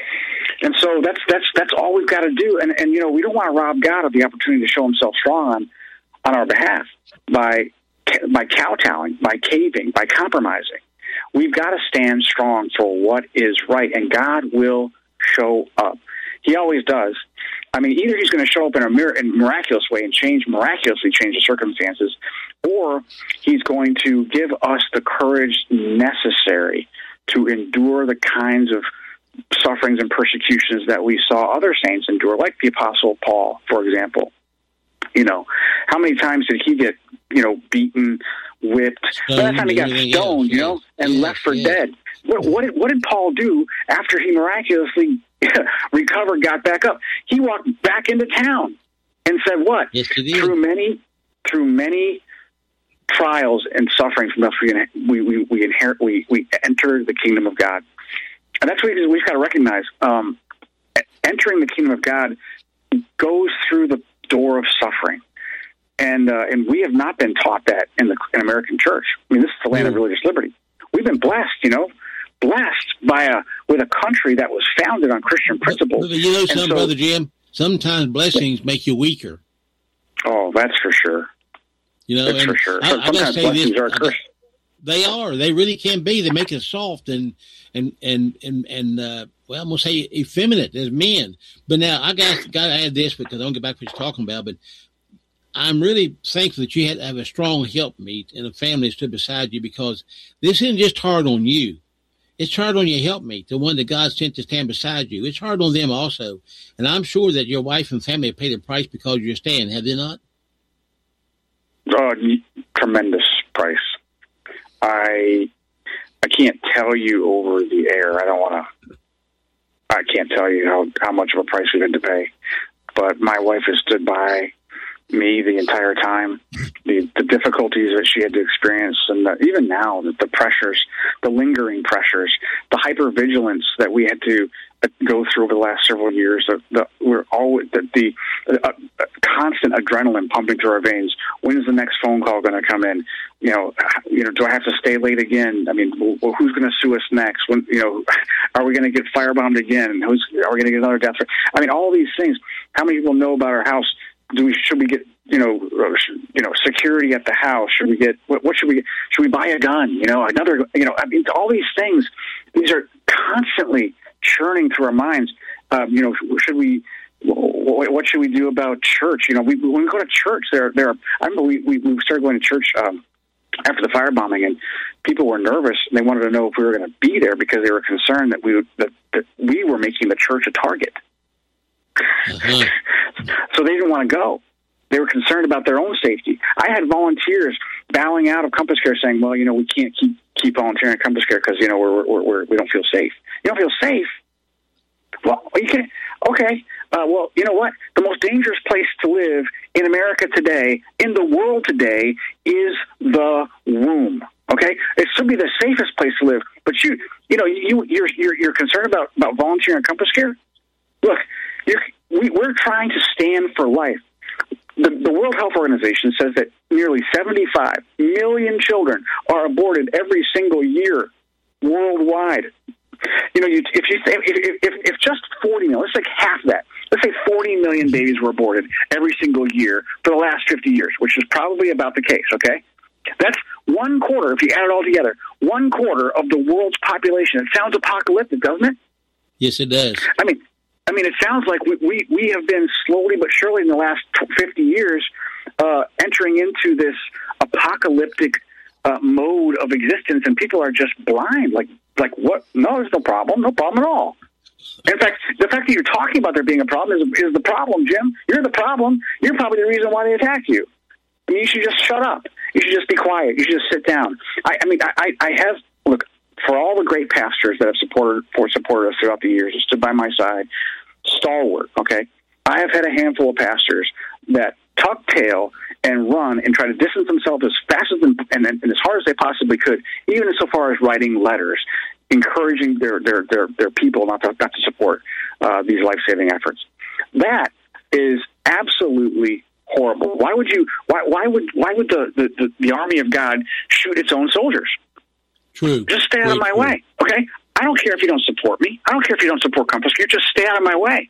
And so that's that's that's all we've got to do. And and you know, we don't want to rob God of the opportunity to show himself strong on on our behalf by by kowtowing, by caving, by compromising. We've got to stand strong for what is right, and God will show up. He always does. I mean, either he's going to show up in a mir- in miraculous way and change miraculously change the circumstances, or he's going to give us the courage necessary to endure the kinds of sufferings and persecutions that we saw other saints endure, like the Apostle Paul, for example. You know, how many times did he get, you know, beaten, whipped? By that time he got stoned, you know, and yes, left for yes. dead. What, what, did, what did Paul do after he miraculously recovered, got back up? He walked back into town and said, "What? Yes, he did. Through many, through many trials and sufferings from us, we we we, we inherit, we we enter the kingdom of God." And that's what we've got to recognize. Um, entering the kingdom of God goes through the door of suffering. And uh, and we have not been taught that in the in American church. I mean, this is the land of religious liberty. We've been blessed, you know, blessed by a with a country that was founded on Christian principles. But, but you know something, so, Brother Jim? Sometimes blessings make you weaker. Oh, that's for sure. You know, that's and for sure. I, So I sometimes gotta say blessings this, are cursed. They are. They really can be. They make us soft and and and and and uh, well, I'm gonna say effeminate as men. But now I got got to add this because I don't get back to what you're talking about. But I'm really thankful that you had to have a strong helpmeet and a family that stood beside you, because this isn't just hard on you. It's hard on your helpmeet, the one that God sent to stand beside you. It's hard on them also. And I'm sure that your wife and family have paid a price because you're staying, have they not? Oh, tremendous price. I I can't tell you over the air. I don't want to. I can't tell you how, how much of a price we've had to pay. But my wife has stood by me the entire time. The, the difficulties that she had to experience, and the, even now, the, the pressures, the lingering pressures, the hypervigilance that we had to uh, go through over the last several years. The, the, we're always the, the uh, uh, constant adrenaline pumping through our veins. When is the next phone call going to come in? You know, you know, do I have to stay late again? I mean, well, who's going to sue us next? When, you know, are we going to get firebombed again? Who's are we going to get another death threat? I mean, all these things. How many people know about our house? Do we should we get you know you know security at the house? Should we get what, what should we get? Should we buy a gun? You know, another you know. I mean, all these things. These are constantly churning through our minds. Um, you know, should we? What should we do about church? You know, we, when we go to church, there, there. I remember we, we, we started going to church um, after the firebombing, and people were nervous, and they wanted to know if we were going to be there because they were concerned that we would, that, that we were making the church a target. Uh-huh. So they didn't want to go. They were concerned about their own safety. I had volunteers bowing out of Compass Care saying, "Well, you know, we can't keep keep volunteering at Compass Care because you know we're, we're, we're we don't feel safe." You don't feel safe? Well, you can. Okay. Uh, well, you know what? The most dangerous place to live in America today, in the world today, is the womb. Okay, it should be the safest place to live. But you, you know, you you're you're, you're concerned about, about volunteering at Compass Care. Look, you're, we, we're trying to stand for life. The, the World Health Organization says that nearly seventy-five million children are aborted every single year worldwide. You know, you, if you say, if, if, if just forty million, let's take half that. Let's say forty million babies were aborted every single year for the last fifty years, which is probably about the case, okay? That's one quarter, if you add it all together, one quarter of the world's population. It sounds apocalyptic, doesn't it? Yes, it does. I mean, I mean, it sounds like we, we, we have been slowly but surely in the last fifty years uh, entering into this apocalyptic uh, mode of existence, and people are just blind. Like, like what? No, there's no problem. No problem at all. In fact, the fact that you're talking about there being a problem is, is the problem, Jim. You're the problem. You're probably the reason why they attacked you. I mean, you should just shut up. You should just be quiet. You should just sit down. I, I mean, I, I have, look, for all the great pastors that have supported for supported us throughout the years and stood by my side, stalwart, okay? I have had a handful of pastors that tuck tail and run and try to distance themselves as fast as and, and, and as hard as they possibly could, even insofar as writing letters, encouraging their their their, their people not to not to support uh, these life-saving efforts. That is absolutely horrible. Why would you? Why why would why would the, the, the, the army of God shoot its own soldiers? True. Just stay out Very of my true. way, okay? I don't care if you don't support me. I don't care if you don't support Compass Gear. Just stay out of my way.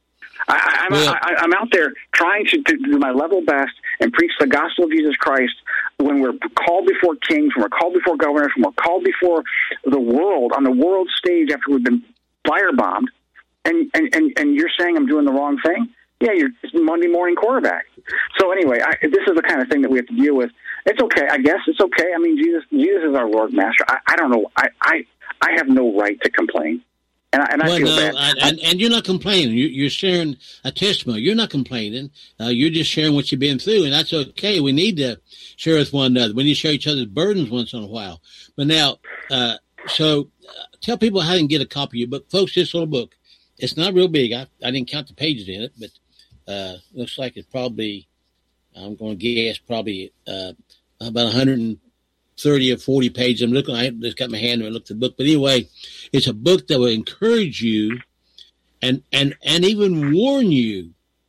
I, I'm, Well- I, I'm out there trying to, to do my level best and preach the gospel of Jesus Christ when we're called before kings, when we're called before governors, when we're called before the world, on the world stage after we've been firebombed, and, and, and, and you're saying I'm doing the wrong thing? Yeah, you're Monday morning quarterback. So anyway, I, this is the kind of thing that we have to deal with. It's okay, I guess. It's okay. I mean, Jesus Jesus is our Lord Master. I, I don't know. I, I, I have no right to complain. And I, and I Well, feel no, bad. and, and, and you're not complaining. You, you're sharing a testimony. You're not complaining. Uh, you're just sharing what you've been through, and that's okay. We need to share with one another. We need to share each other's burdens once in a while. But now, uh, so uh, tell people how they can get a copy of your book. Folks, this little book, it's not real big. I, I didn't count the pages in it, but uh, looks like it's probably, I'm going to guess, probably uh, about one hundred thirty or forty pages. I'm looking, I just got my hand and looked at the book. But anyway, it's a book that will encourage you and, and, and even warn you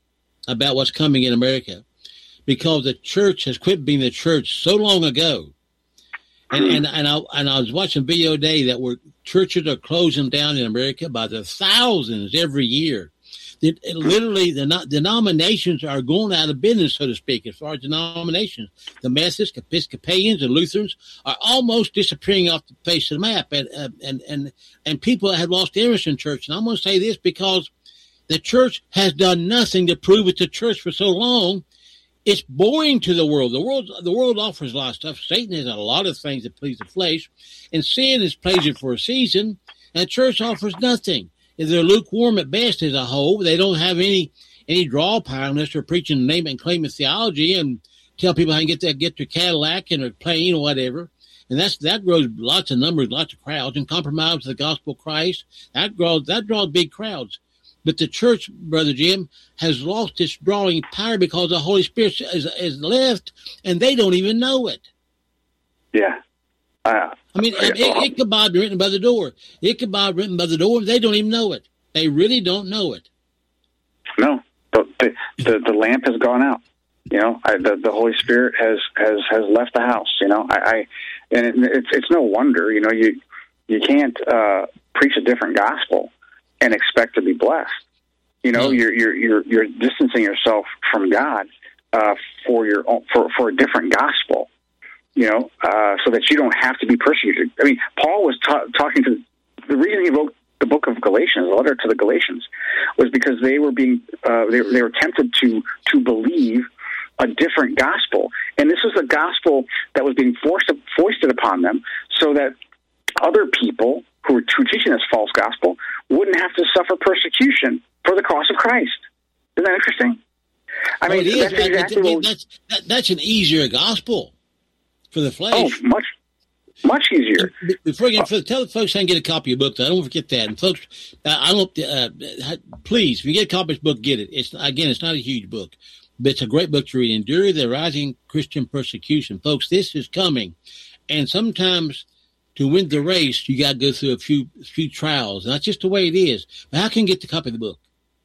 about what's coming in America, because the church has quit being the church so long ago. And, and, and I, and I was watching a video today that where churches are closing down in America by the thousands every year. It, it literally, the no- denominations are going out of business, so to speak, as far as denominations. The Methodists, Episcopalians, and Lutherans are almost disappearing off the face of the map, and uh, and and and people have lost interest in church. And I'm going to say this because the church has done nothing to prove it's a church for so long. It's boring to the world. The world, the world offers a lot of stuff. Satan has a lot of things that please the flesh, and sin is pleasure for a season. And the church offers nothing. If they're lukewarm at best as a whole, they don't have any any draw power unless they're preaching name and claim of theology and tell people how to get that get their Cadillac and their plane or whatever. And that's that grows lots of numbers, lots of crowds, and compromise with the gospel of Christ. That draws that draws big crowds. But the church, Brother Jim, has lost its drawing power because the Holy Spirit is, is left, and they don't even know it. Yeah. Uh, I mean, Ichabod written by the door. Ichabod written by the door, they don't even know it. They really don't know it. No, the the, the, the lamp has gone out. You know, I, the the Holy Spirit has, has, has left the house. You know, I, I and it, it's it's no wonder. You know, you you can't uh, preach a different gospel and expect to be blessed. You know, Yeah. you're you're you're you're distancing yourself from God uh, for your own, for for a different gospel. You know, uh, so that you don't have to be persecuted. I mean, Paul was ta- talking to the reason he wrote the book of Galatians, the letter to the Galatians, was because they were being uh, they, they were tempted to to believe a different gospel, and this was a gospel that was being forced foisted upon them, so that other people who were teaching this false gospel wouldn't have to suffer persecution for the cross of Christ. Isn't that interesting? I Well, mean, it is. that's I- I exactly think what. that's, that, that's an easier gospel for the flesh. Oh, much much easier. Be- Before you get, tell the folks how to get a copy of the book. I don't forget that. And folks, uh, I don't. Uh, please, if you get a copy of this book, get it. It's again, it's not a huge book, but it's a great book to read. Endure the rising Christian persecution, folks. This is coming, and sometimes to win the race, you got to go through a few few trials. And that's just the way it is. But how can you get the copy of the book?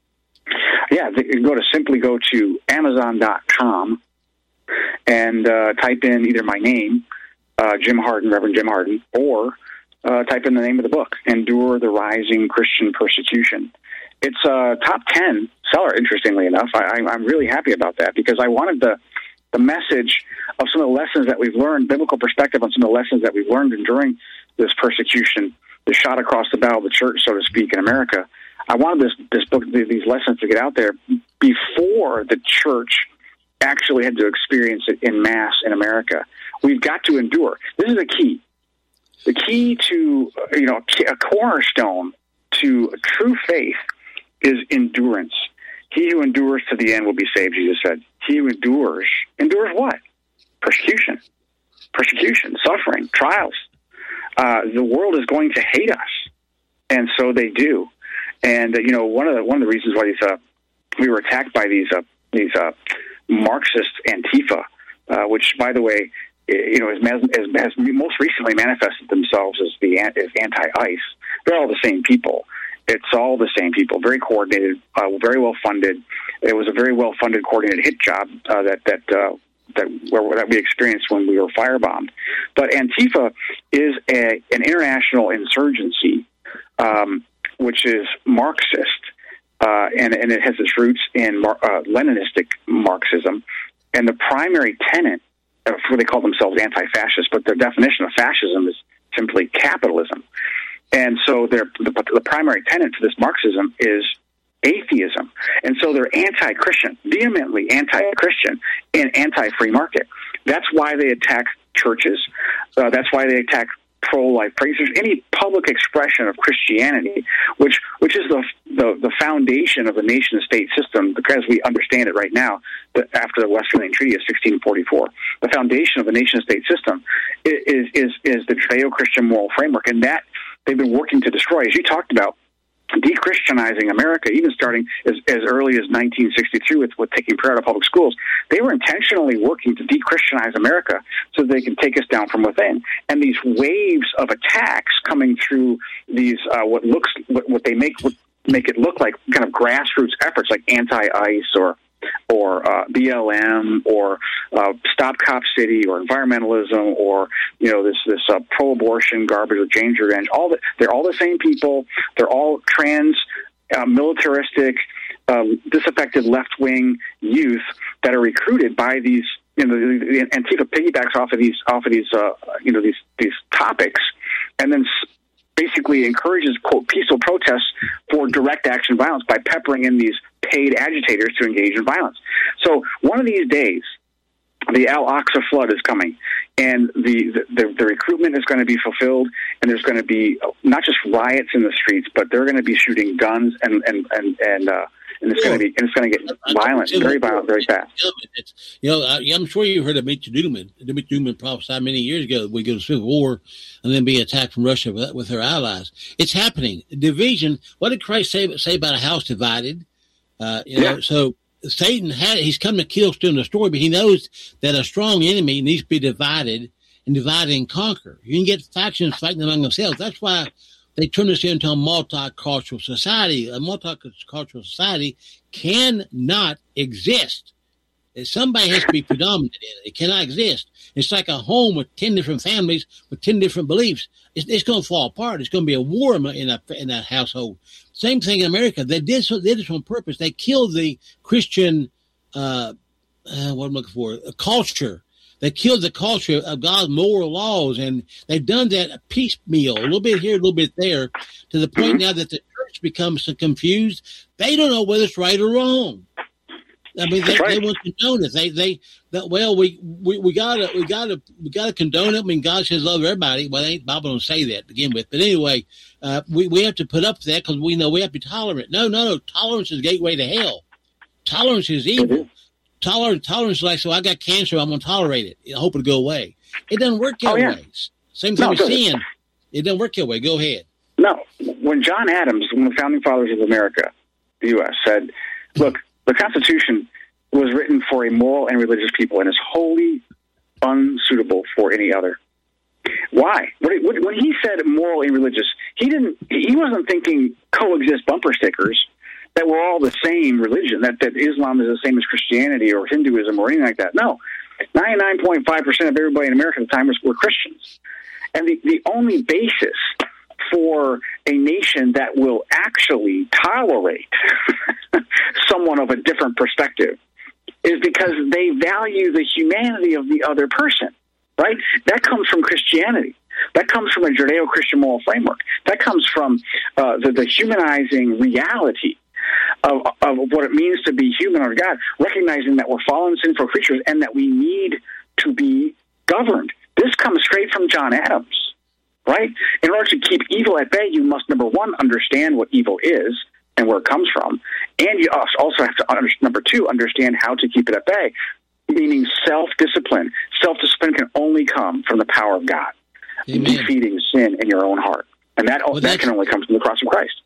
Yeah, you can go to simply go to Amazon dot com and uh, type in either my name, uh, Jim Harden, Reverend Jim Harden, or Uh, type in the name of the book, Endure the Rising Christian Persecution. It's a top ten seller, interestingly enough. I, I'm really happy about that because I wanted the the message of some of the lessons that we've learned, biblical perspective on some of the lessons that we've learned during this persecution, the shot across the bow of the church, so to speak, in America. I wanted this this book, these lessons to get out there before the church actually had to experience it in mass in America. We've got to endure. This is the key. The key to, you know, a cornerstone to true faith is endurance. He who endures to the end will be saved, Jesus said. He who endures, endures what? Persecution. Persecution, suffering, trials. Uh, the world is going to hate us, and so they do. And, uh, you know, one of the one of the reasons why these, uh, we were attacked by these uh, these uh, Marxist Antifa, uh, which, by the way, you know, has, has most recently manifested themselves as the as anti-ICE. They're all the same people. It's all the same people, very coordinated, uh, very well funded. It was a very well funded, coordinated hit job uh, that that uh, that where, that we experienced when we were firebombed. But Antifa is a, an international insurgency, um, which is Marxist, uh, and and it has its roots in Mar- uh, Leninistic Marxism. And the primary tenet, uh, they call themselves anti-fascist, but their definition of fascism is simply capitalism. And so the, the primary tenet to this Marxism is atheism. And so they're anti-Christian, vehemently anti-Christian, and anti-free market. That's why they attack churches. Uh, that's why they attack pro-life preachers, any public expression of Christianity, which which is the, the the foundation of the nation-state system, because we understand it right now, that after the Westphalian Treaty of sixteen forty-four. The foundation of the nation-state system is is is the Judeo-Christian moral framework, and that they've been working to destroy. As you talked about, de-Christianizing America, even starting as, as early as nineteen sixty-two with, with taking prayer out of public schools, they were intentionally working to de-Christianize America so that they can take us down from within. And these waves of attacks coming through these, uh, what looks, what, what they make what make it look like kind of grassroots efforts like anti-ICE or or uh, B L M or uh, Stop Cop City or environmentalism or, you know, this this uh, pro-abortion garbage with James Revenge. All the, they're all the same people. They're all trans, uh, militaristic, uh, disaffected left-wing youth that are recruited by these. You know, the, the Antifa piggybacks off of these off of these uh, you know these these topics, and then basically encourages, quote, peaceful protests for direct action violence by peppering in these paid agitators to engage in violence. So one of these days, the Al-Aqsa flood is coming, and the, the, the recruitment is going to be fulfilled, and there's going to be not just riots in the streets, but they're going to be shooting guns, and and and, and uh, and it's going to be and it's going to get violent, very violent, very fast. It's, you know, I, I'm sure you heard of Mitch Duman. Mitch Duman prophesied many years ago that we go to civil war and then be attacked from Russia with, with her allies. It's happening. Division. What did Christ say, say about a house divided? Uh, you know, yeah. So Satan had he's come to kill, steal, and destroy, but he knows that a strong enemy needs to be divided and divide and conquer. You can get factions fighting among themselves. That's why they turn this into a multicultural society. A multicultural society cannot exist. Somebody has to be predominant in it. It cannot exist. It's like a home with ten different families with ten different beliefs. It's, it's going to fall apart. It's going to be a war in a in that household. Same thing in America. They did, so, they did this on purpose. They killed the Christian, uh, uh, what I'm looking for, a culture. They killed the culture of God's moral laws, and they've done that piecemeal, a little bit here, a little bit there, to the point now that the church becomes so confused. They don't know whether it's right or wrong. I mean, they, right. they want to condone it. They, they, that, well, we, we, we gotta, we gotta, we gotta condone it. I mean, God says love everybody. Well, they ain't, Bible don't say that to begin with. But anyway, uh, we, we have to put up with that because we know we have to be tolerant. No, no, no. Tolerance is the gateway to hell. Tolerance is evil. Mm-hmm. Tolerance, tolerance is like, so I got cancer, I'm going to tolerate it. I hope it'll go away. It doesn't work that oh, yeah. way. Same thing no, with sin. It doesn't work that way. Go ahead. No. When John Adams, one of the founding fathers of America, the U S, said, look, the Constitution was written for a moral and religious people and is wholly unsuitable for any other. Why? When he said moral and religious, he didn't. He wasn't thinking coexist bumper stickers that we're all the same religion, that, that Islam is the same as Christianity or Hinduism or anything like that. No. ninety-nine point five percent of everybody in America at the time was, were Christians. And the, the only basis for a nation that will actually tolerate someone of a different perspective is because they value the humanity of the other person, right? That comes from Christianity. That comes from a Judeo-Christian moral framework. That comes from uh, the, the humanizing reality of, of what it means to be human under God, recognizing that we're fallen, sinful creatures and that we need to be governed. This comes straight from John Adams, right? In order to keep evil at bay, you must, number one, understand what evil is and where it comes from. And you also have to, under, number two, understand how to keep it at bay, meaning self-discipline. Self-discipline can only come from the power of God, Amen. Defeating sin in your own heart. And that, well, that can only come from the cross of Christ.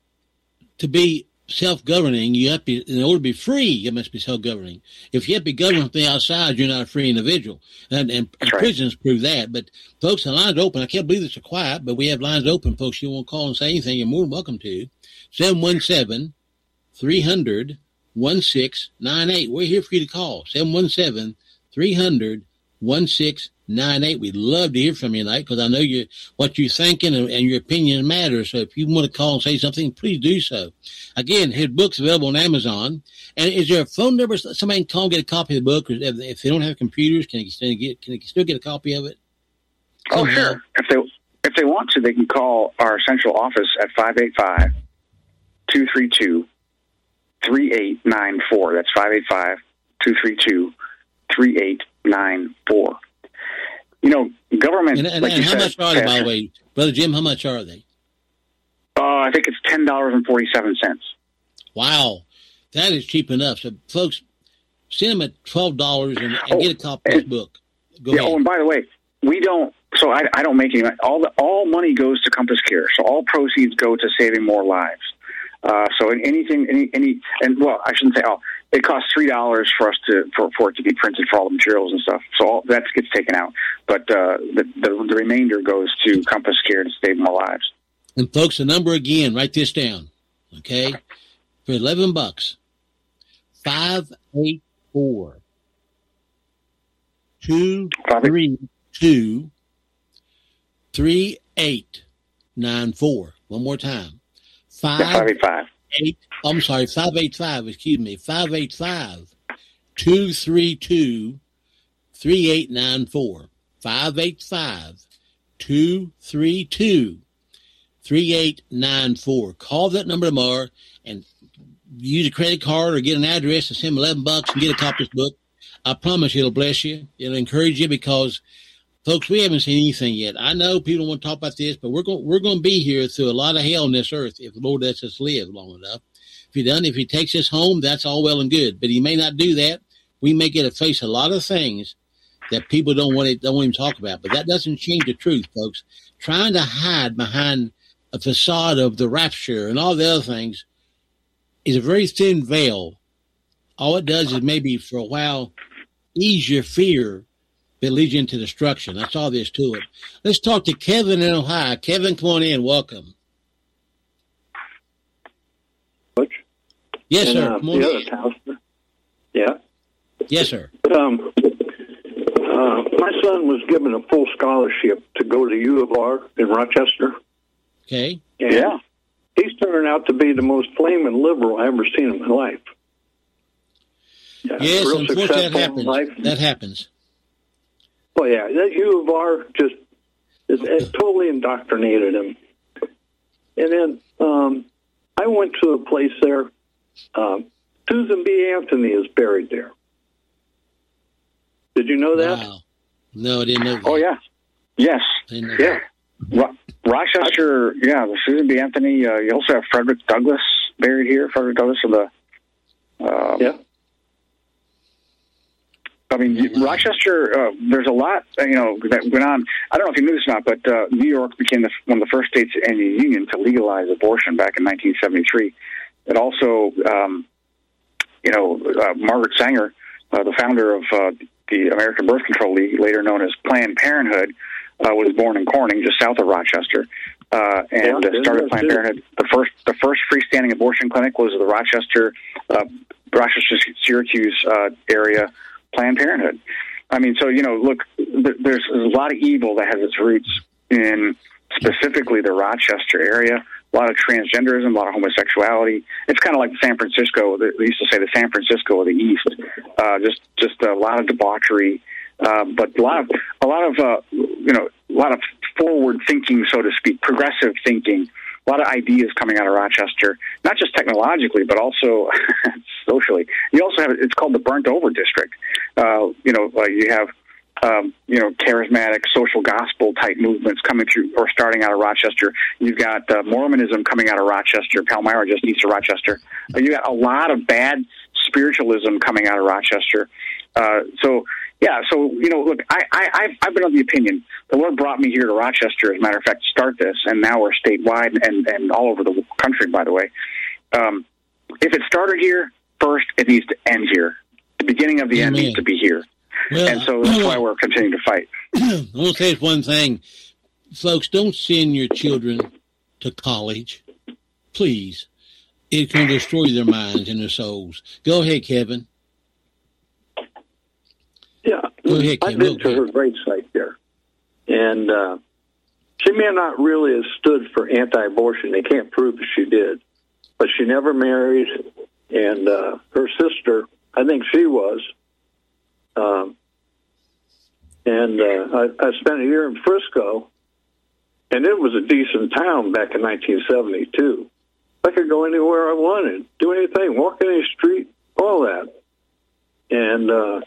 To be self-governing, you have to be, in order to be free, you must be self-governing. If you have to be governed from the outside, you're not a free individual. And, and, and right. prisons prove that. But, folks, the line's open. I can't believe it's so quiet, but we have lines open, folks. You want to call and say anything, you're more than welcome to. seven one seven, three hundred, sixteen ninety-eight. We're here for you to call. seven one seven, three hundred, sixteen ninety-eight. We'd love to hear from you tonight because I know you what you're thinking and, and your opinion matters. So if you want to call and say something, please do so. Again, his book's available on Amazon. And is there a phone number somebody can call and get a copy of the book? Or if they don't have computers, can they still get can they still get a copy of it? Oh, somehow? Sure. If they if they want to, they can call our central office at five eight five, two three two, three eight nine four. That's five eight five, two three two, three eight nine four. You know, government. And, and, like and you how said, much are they, by the way, Brother Jim? How much are they? Uh, I think it's ten dollars and forty-seven cents. Wow, that is cheap enough. So, folks, send them at twelve dollars and, and oh, get a copy of this book. Go yeah. ahead. Oh, and by the way, we don't. So I, I don't make any. All the all money goes to Compass Care. So all proceeds go to saving more lives. Uh, so anything, any, any, and well, I shouldn't say all. It costs three dollars for us to for, for it to be printed for all the materials and stuff. So all that gets taken out, but uh, the, the the remainder goes to Compass Care to save more lives. And folks, the number again, write this down, okay? For eleven bucks, five eight four two three two three eight nine four. One more time. Five, yeah, five eight five. Eight, I'm sorry, five eight five, excuse me, five eight five, two three two, three eight nine four. five eight five, two three two, three eight nine four. Call that number tomorrow and use a credit card or get an address and send them eleven bucks and get a copy of this book. I promise you it'll bless you. It'll encourage you because, folks, we haven't seen anything yet. I know people don't want to talk about this, but we're going we're going to be here through a lot of hell on this earth if the Lord lets us live long enough. If he doesn't, if he takes us home, that's all well and good. But he may not do that. We may get to face a lot of things that people don't want to don't want to talk about. But that doesn't change the truth, folks. Trying to hide behind a facade of the rapture and all the other things is a very thin veil. All it does is maybe for a while ease your fear, but leads you into destruction. That's all there is to it. Let's talk to Kevin in Ohio. Kevin, come on in. Welcome. Butch? Yes, and, sir. Uh, come on the in. other pastor. Yeah? Yes, sir. Um, uh, my son was given a full scholarship to go to U of R in Rochester. Okay. And yeah. He's turning out to be the most flaming liberal I've ever seen in my life. Yeah, yes, unfortunately that happens. That happens. Oh, yeah, that U of R just it, it totally indoctrinated him. And then um, I went to a place there. Um, Susan B. Anthony is buried there. Did you know that? Wow. No, I didn't know that. Oh, yeah. Yes. Yeah. Ro- Rochester, yeah, Susan B. Anthony. Uh, you also have Frederick Douglass buried here. Frederick Douglass of the... Um, yeah. I mean, Rochester, uh, there's a lot, you know, that went on. I don't know if you knew this or not, but uh, New York became the, one of the first states in the Union to legalize abortion back in nineteen seventy-three. It also, um, you know, uh, Margaret Sanger, uh, the founder of uh, the American Birth Control League, later known as Planned Parenthood, uh, was born in Corning, just south of Rochester, uh, and uh, started Planned Parenthood. The first, the first freestanding abortion clinic was the Rochester, uh, Rochester, Syracuse uh, area Planned Parenthood. I mean, so, you know, look, th- there's, there's a lot of evil that has its roots in specifically the Rochester area. A lot of transgenderism, a lot of homosexuality. It's kind of like San Francisco. They used to say the San Francisco of the East. Uh, just, just a lot of debauchery, uh, but a lot of, a lot of, uh, you know, a lot of forward thinking, so to speak, progressive thinking. A lot of ideas coming out of Rochester, not just technologically, but also socially. You also have, it's called the Burnt Over District. Uh, you know, uh, you have, um, you know, charismatic social gospel type movements coming through or starting out of Rochester. You've got uh, Mormonism coming out of Rochester, Palmyra, just east of Rochester. Uh, you got a lot of bad spiritualism coming out of Rochester. Uh, so, yeah, so, you know, look, I, I, I've, I've been of the opinion, the Lord brought me here to Rochester, as a matter of fact, to start this, and now we're statewide and, and all over the country, by the way. Um, if it started here, first, it needs to end here. The beginning of the Amen. End needs to be here. Well, and so that's why we're continuing to fight. I want to say one thing. Folks, don't send your children to college. Please. It can destroy their minds and their souls. Go ahead, Kevin. Yeah, ahead, I've been to her grave site there, and uh, she may not really have stood for anti-abortion. They can't prove that she did, but she never married, and uh, her sister, I think she was, um, and uh, I, I spent a year in Frisco, and it was a decent town back in nineteen seventy-two. I could go anywhere I wanted, do anything, walk any street, all that, and uh,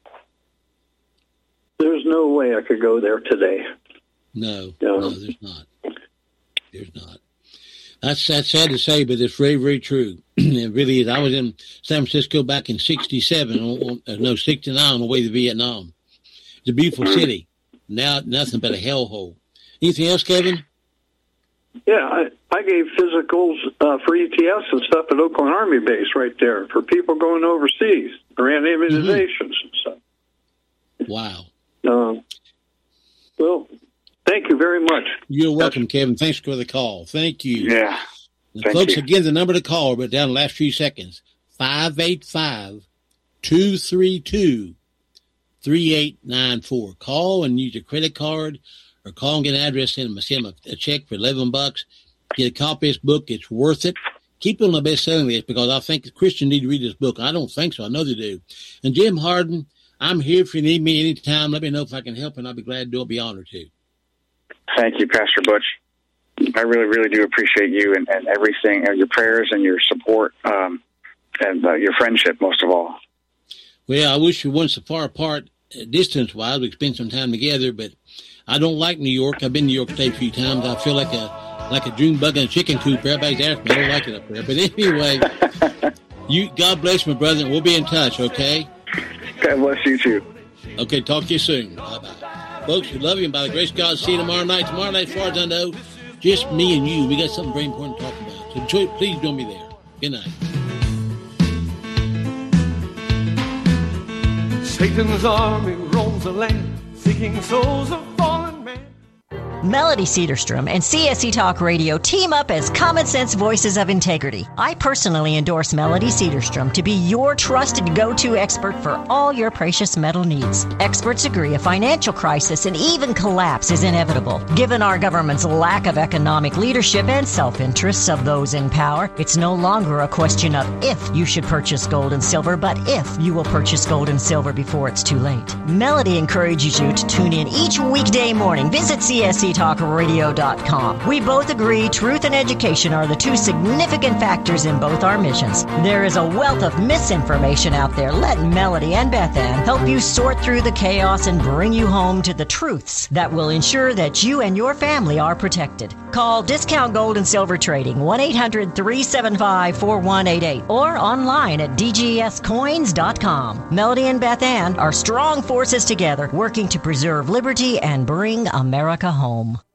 there's no way I could go there today. No, no, no, there's not. There's not. That's that's sad to say, but it's very, very true. It really is. I was in San Francisco back in sixty-seven, on, on, no, sixty-nine on the way to Vietnam. It's a beautiful city. Now, nothing but a hellhole. Anything else, Kevin? Yeah, I, I gave physicals uh, for E T S and stuff at Oakland Army Base right there for people going overseas, ran immunizations mm-hmm. and stuff. Wow. Um, well, thank you very much. You're welcome, That's, Kevin. Thanks for the call. Thank you. Yeah. Thank folks, you. Again, the number to call, but down the last few seconds, five eight five, two three two, three eight nine four. Call and use your credit card or call and get an address, send them, send them a, a check for eleven bucks. Get a copy of this book. It's worth it. Keep it on the best-selling list because I think Christians need to read this book. I don't think so. I know they do. And Jim Harden, I'm here if you need me anytime. Let me know if I can help, and I'll be glad to do it. I'll be honored to. Thank you, Pastor Butch. I really, really do appreciate you and, and everything, and your prayers and your support, um, and uh, your friendship, most of all. Well, I wish we weren't so far apart uh, distance-wise. We could spend some time together, but I don't like New York. I've been to New York State a few times. I feel like a like a June bug in a chicken coop. Everybody's after me. I don't like it up there. But anyway, you God bless my brother, and we'll be in touch, okay? God bless you, too. Okay, talk to you soon. Bye-bye. Folks, we love you, and by the grace of God, see you tomorrow night. Tomorrow night, as far as I know, just me and you. We got something very important to talk about. So please join me there. Good night. Satan's army roams the land, seeking souls of fallen men. Melody Cedarstrom and C S C Talk Radio team up as common sense voices of integrity. I personally endorse Melody Cedarstrom to be your trusted go-to expert for all your precious metal needs. Experts agree a financial crisis and even collapse is inevitable. Given our government's lack of economic leadership and self-interests of those in power, it's no longer a question of if you should purchase gold and silver, but if you will purchase gold and silver before it's too late. Melody encourages you to tune in each weekday morning. Visit C S C talk radio dot com. We both agree truth and education are the two significant factors in both our missions. There is a wealth of misinformation out there. Let Melody and Beth Ann help you sort through the chaos and bring you home to the truths that will ensure that you and your family are protected. Call Discount Gold and Silver Trading one eight hundred three seven five four one eight eight or online at d g s coins dot com. Melody and Beth Ann are strong forces together working to preserve liberty and bring America home.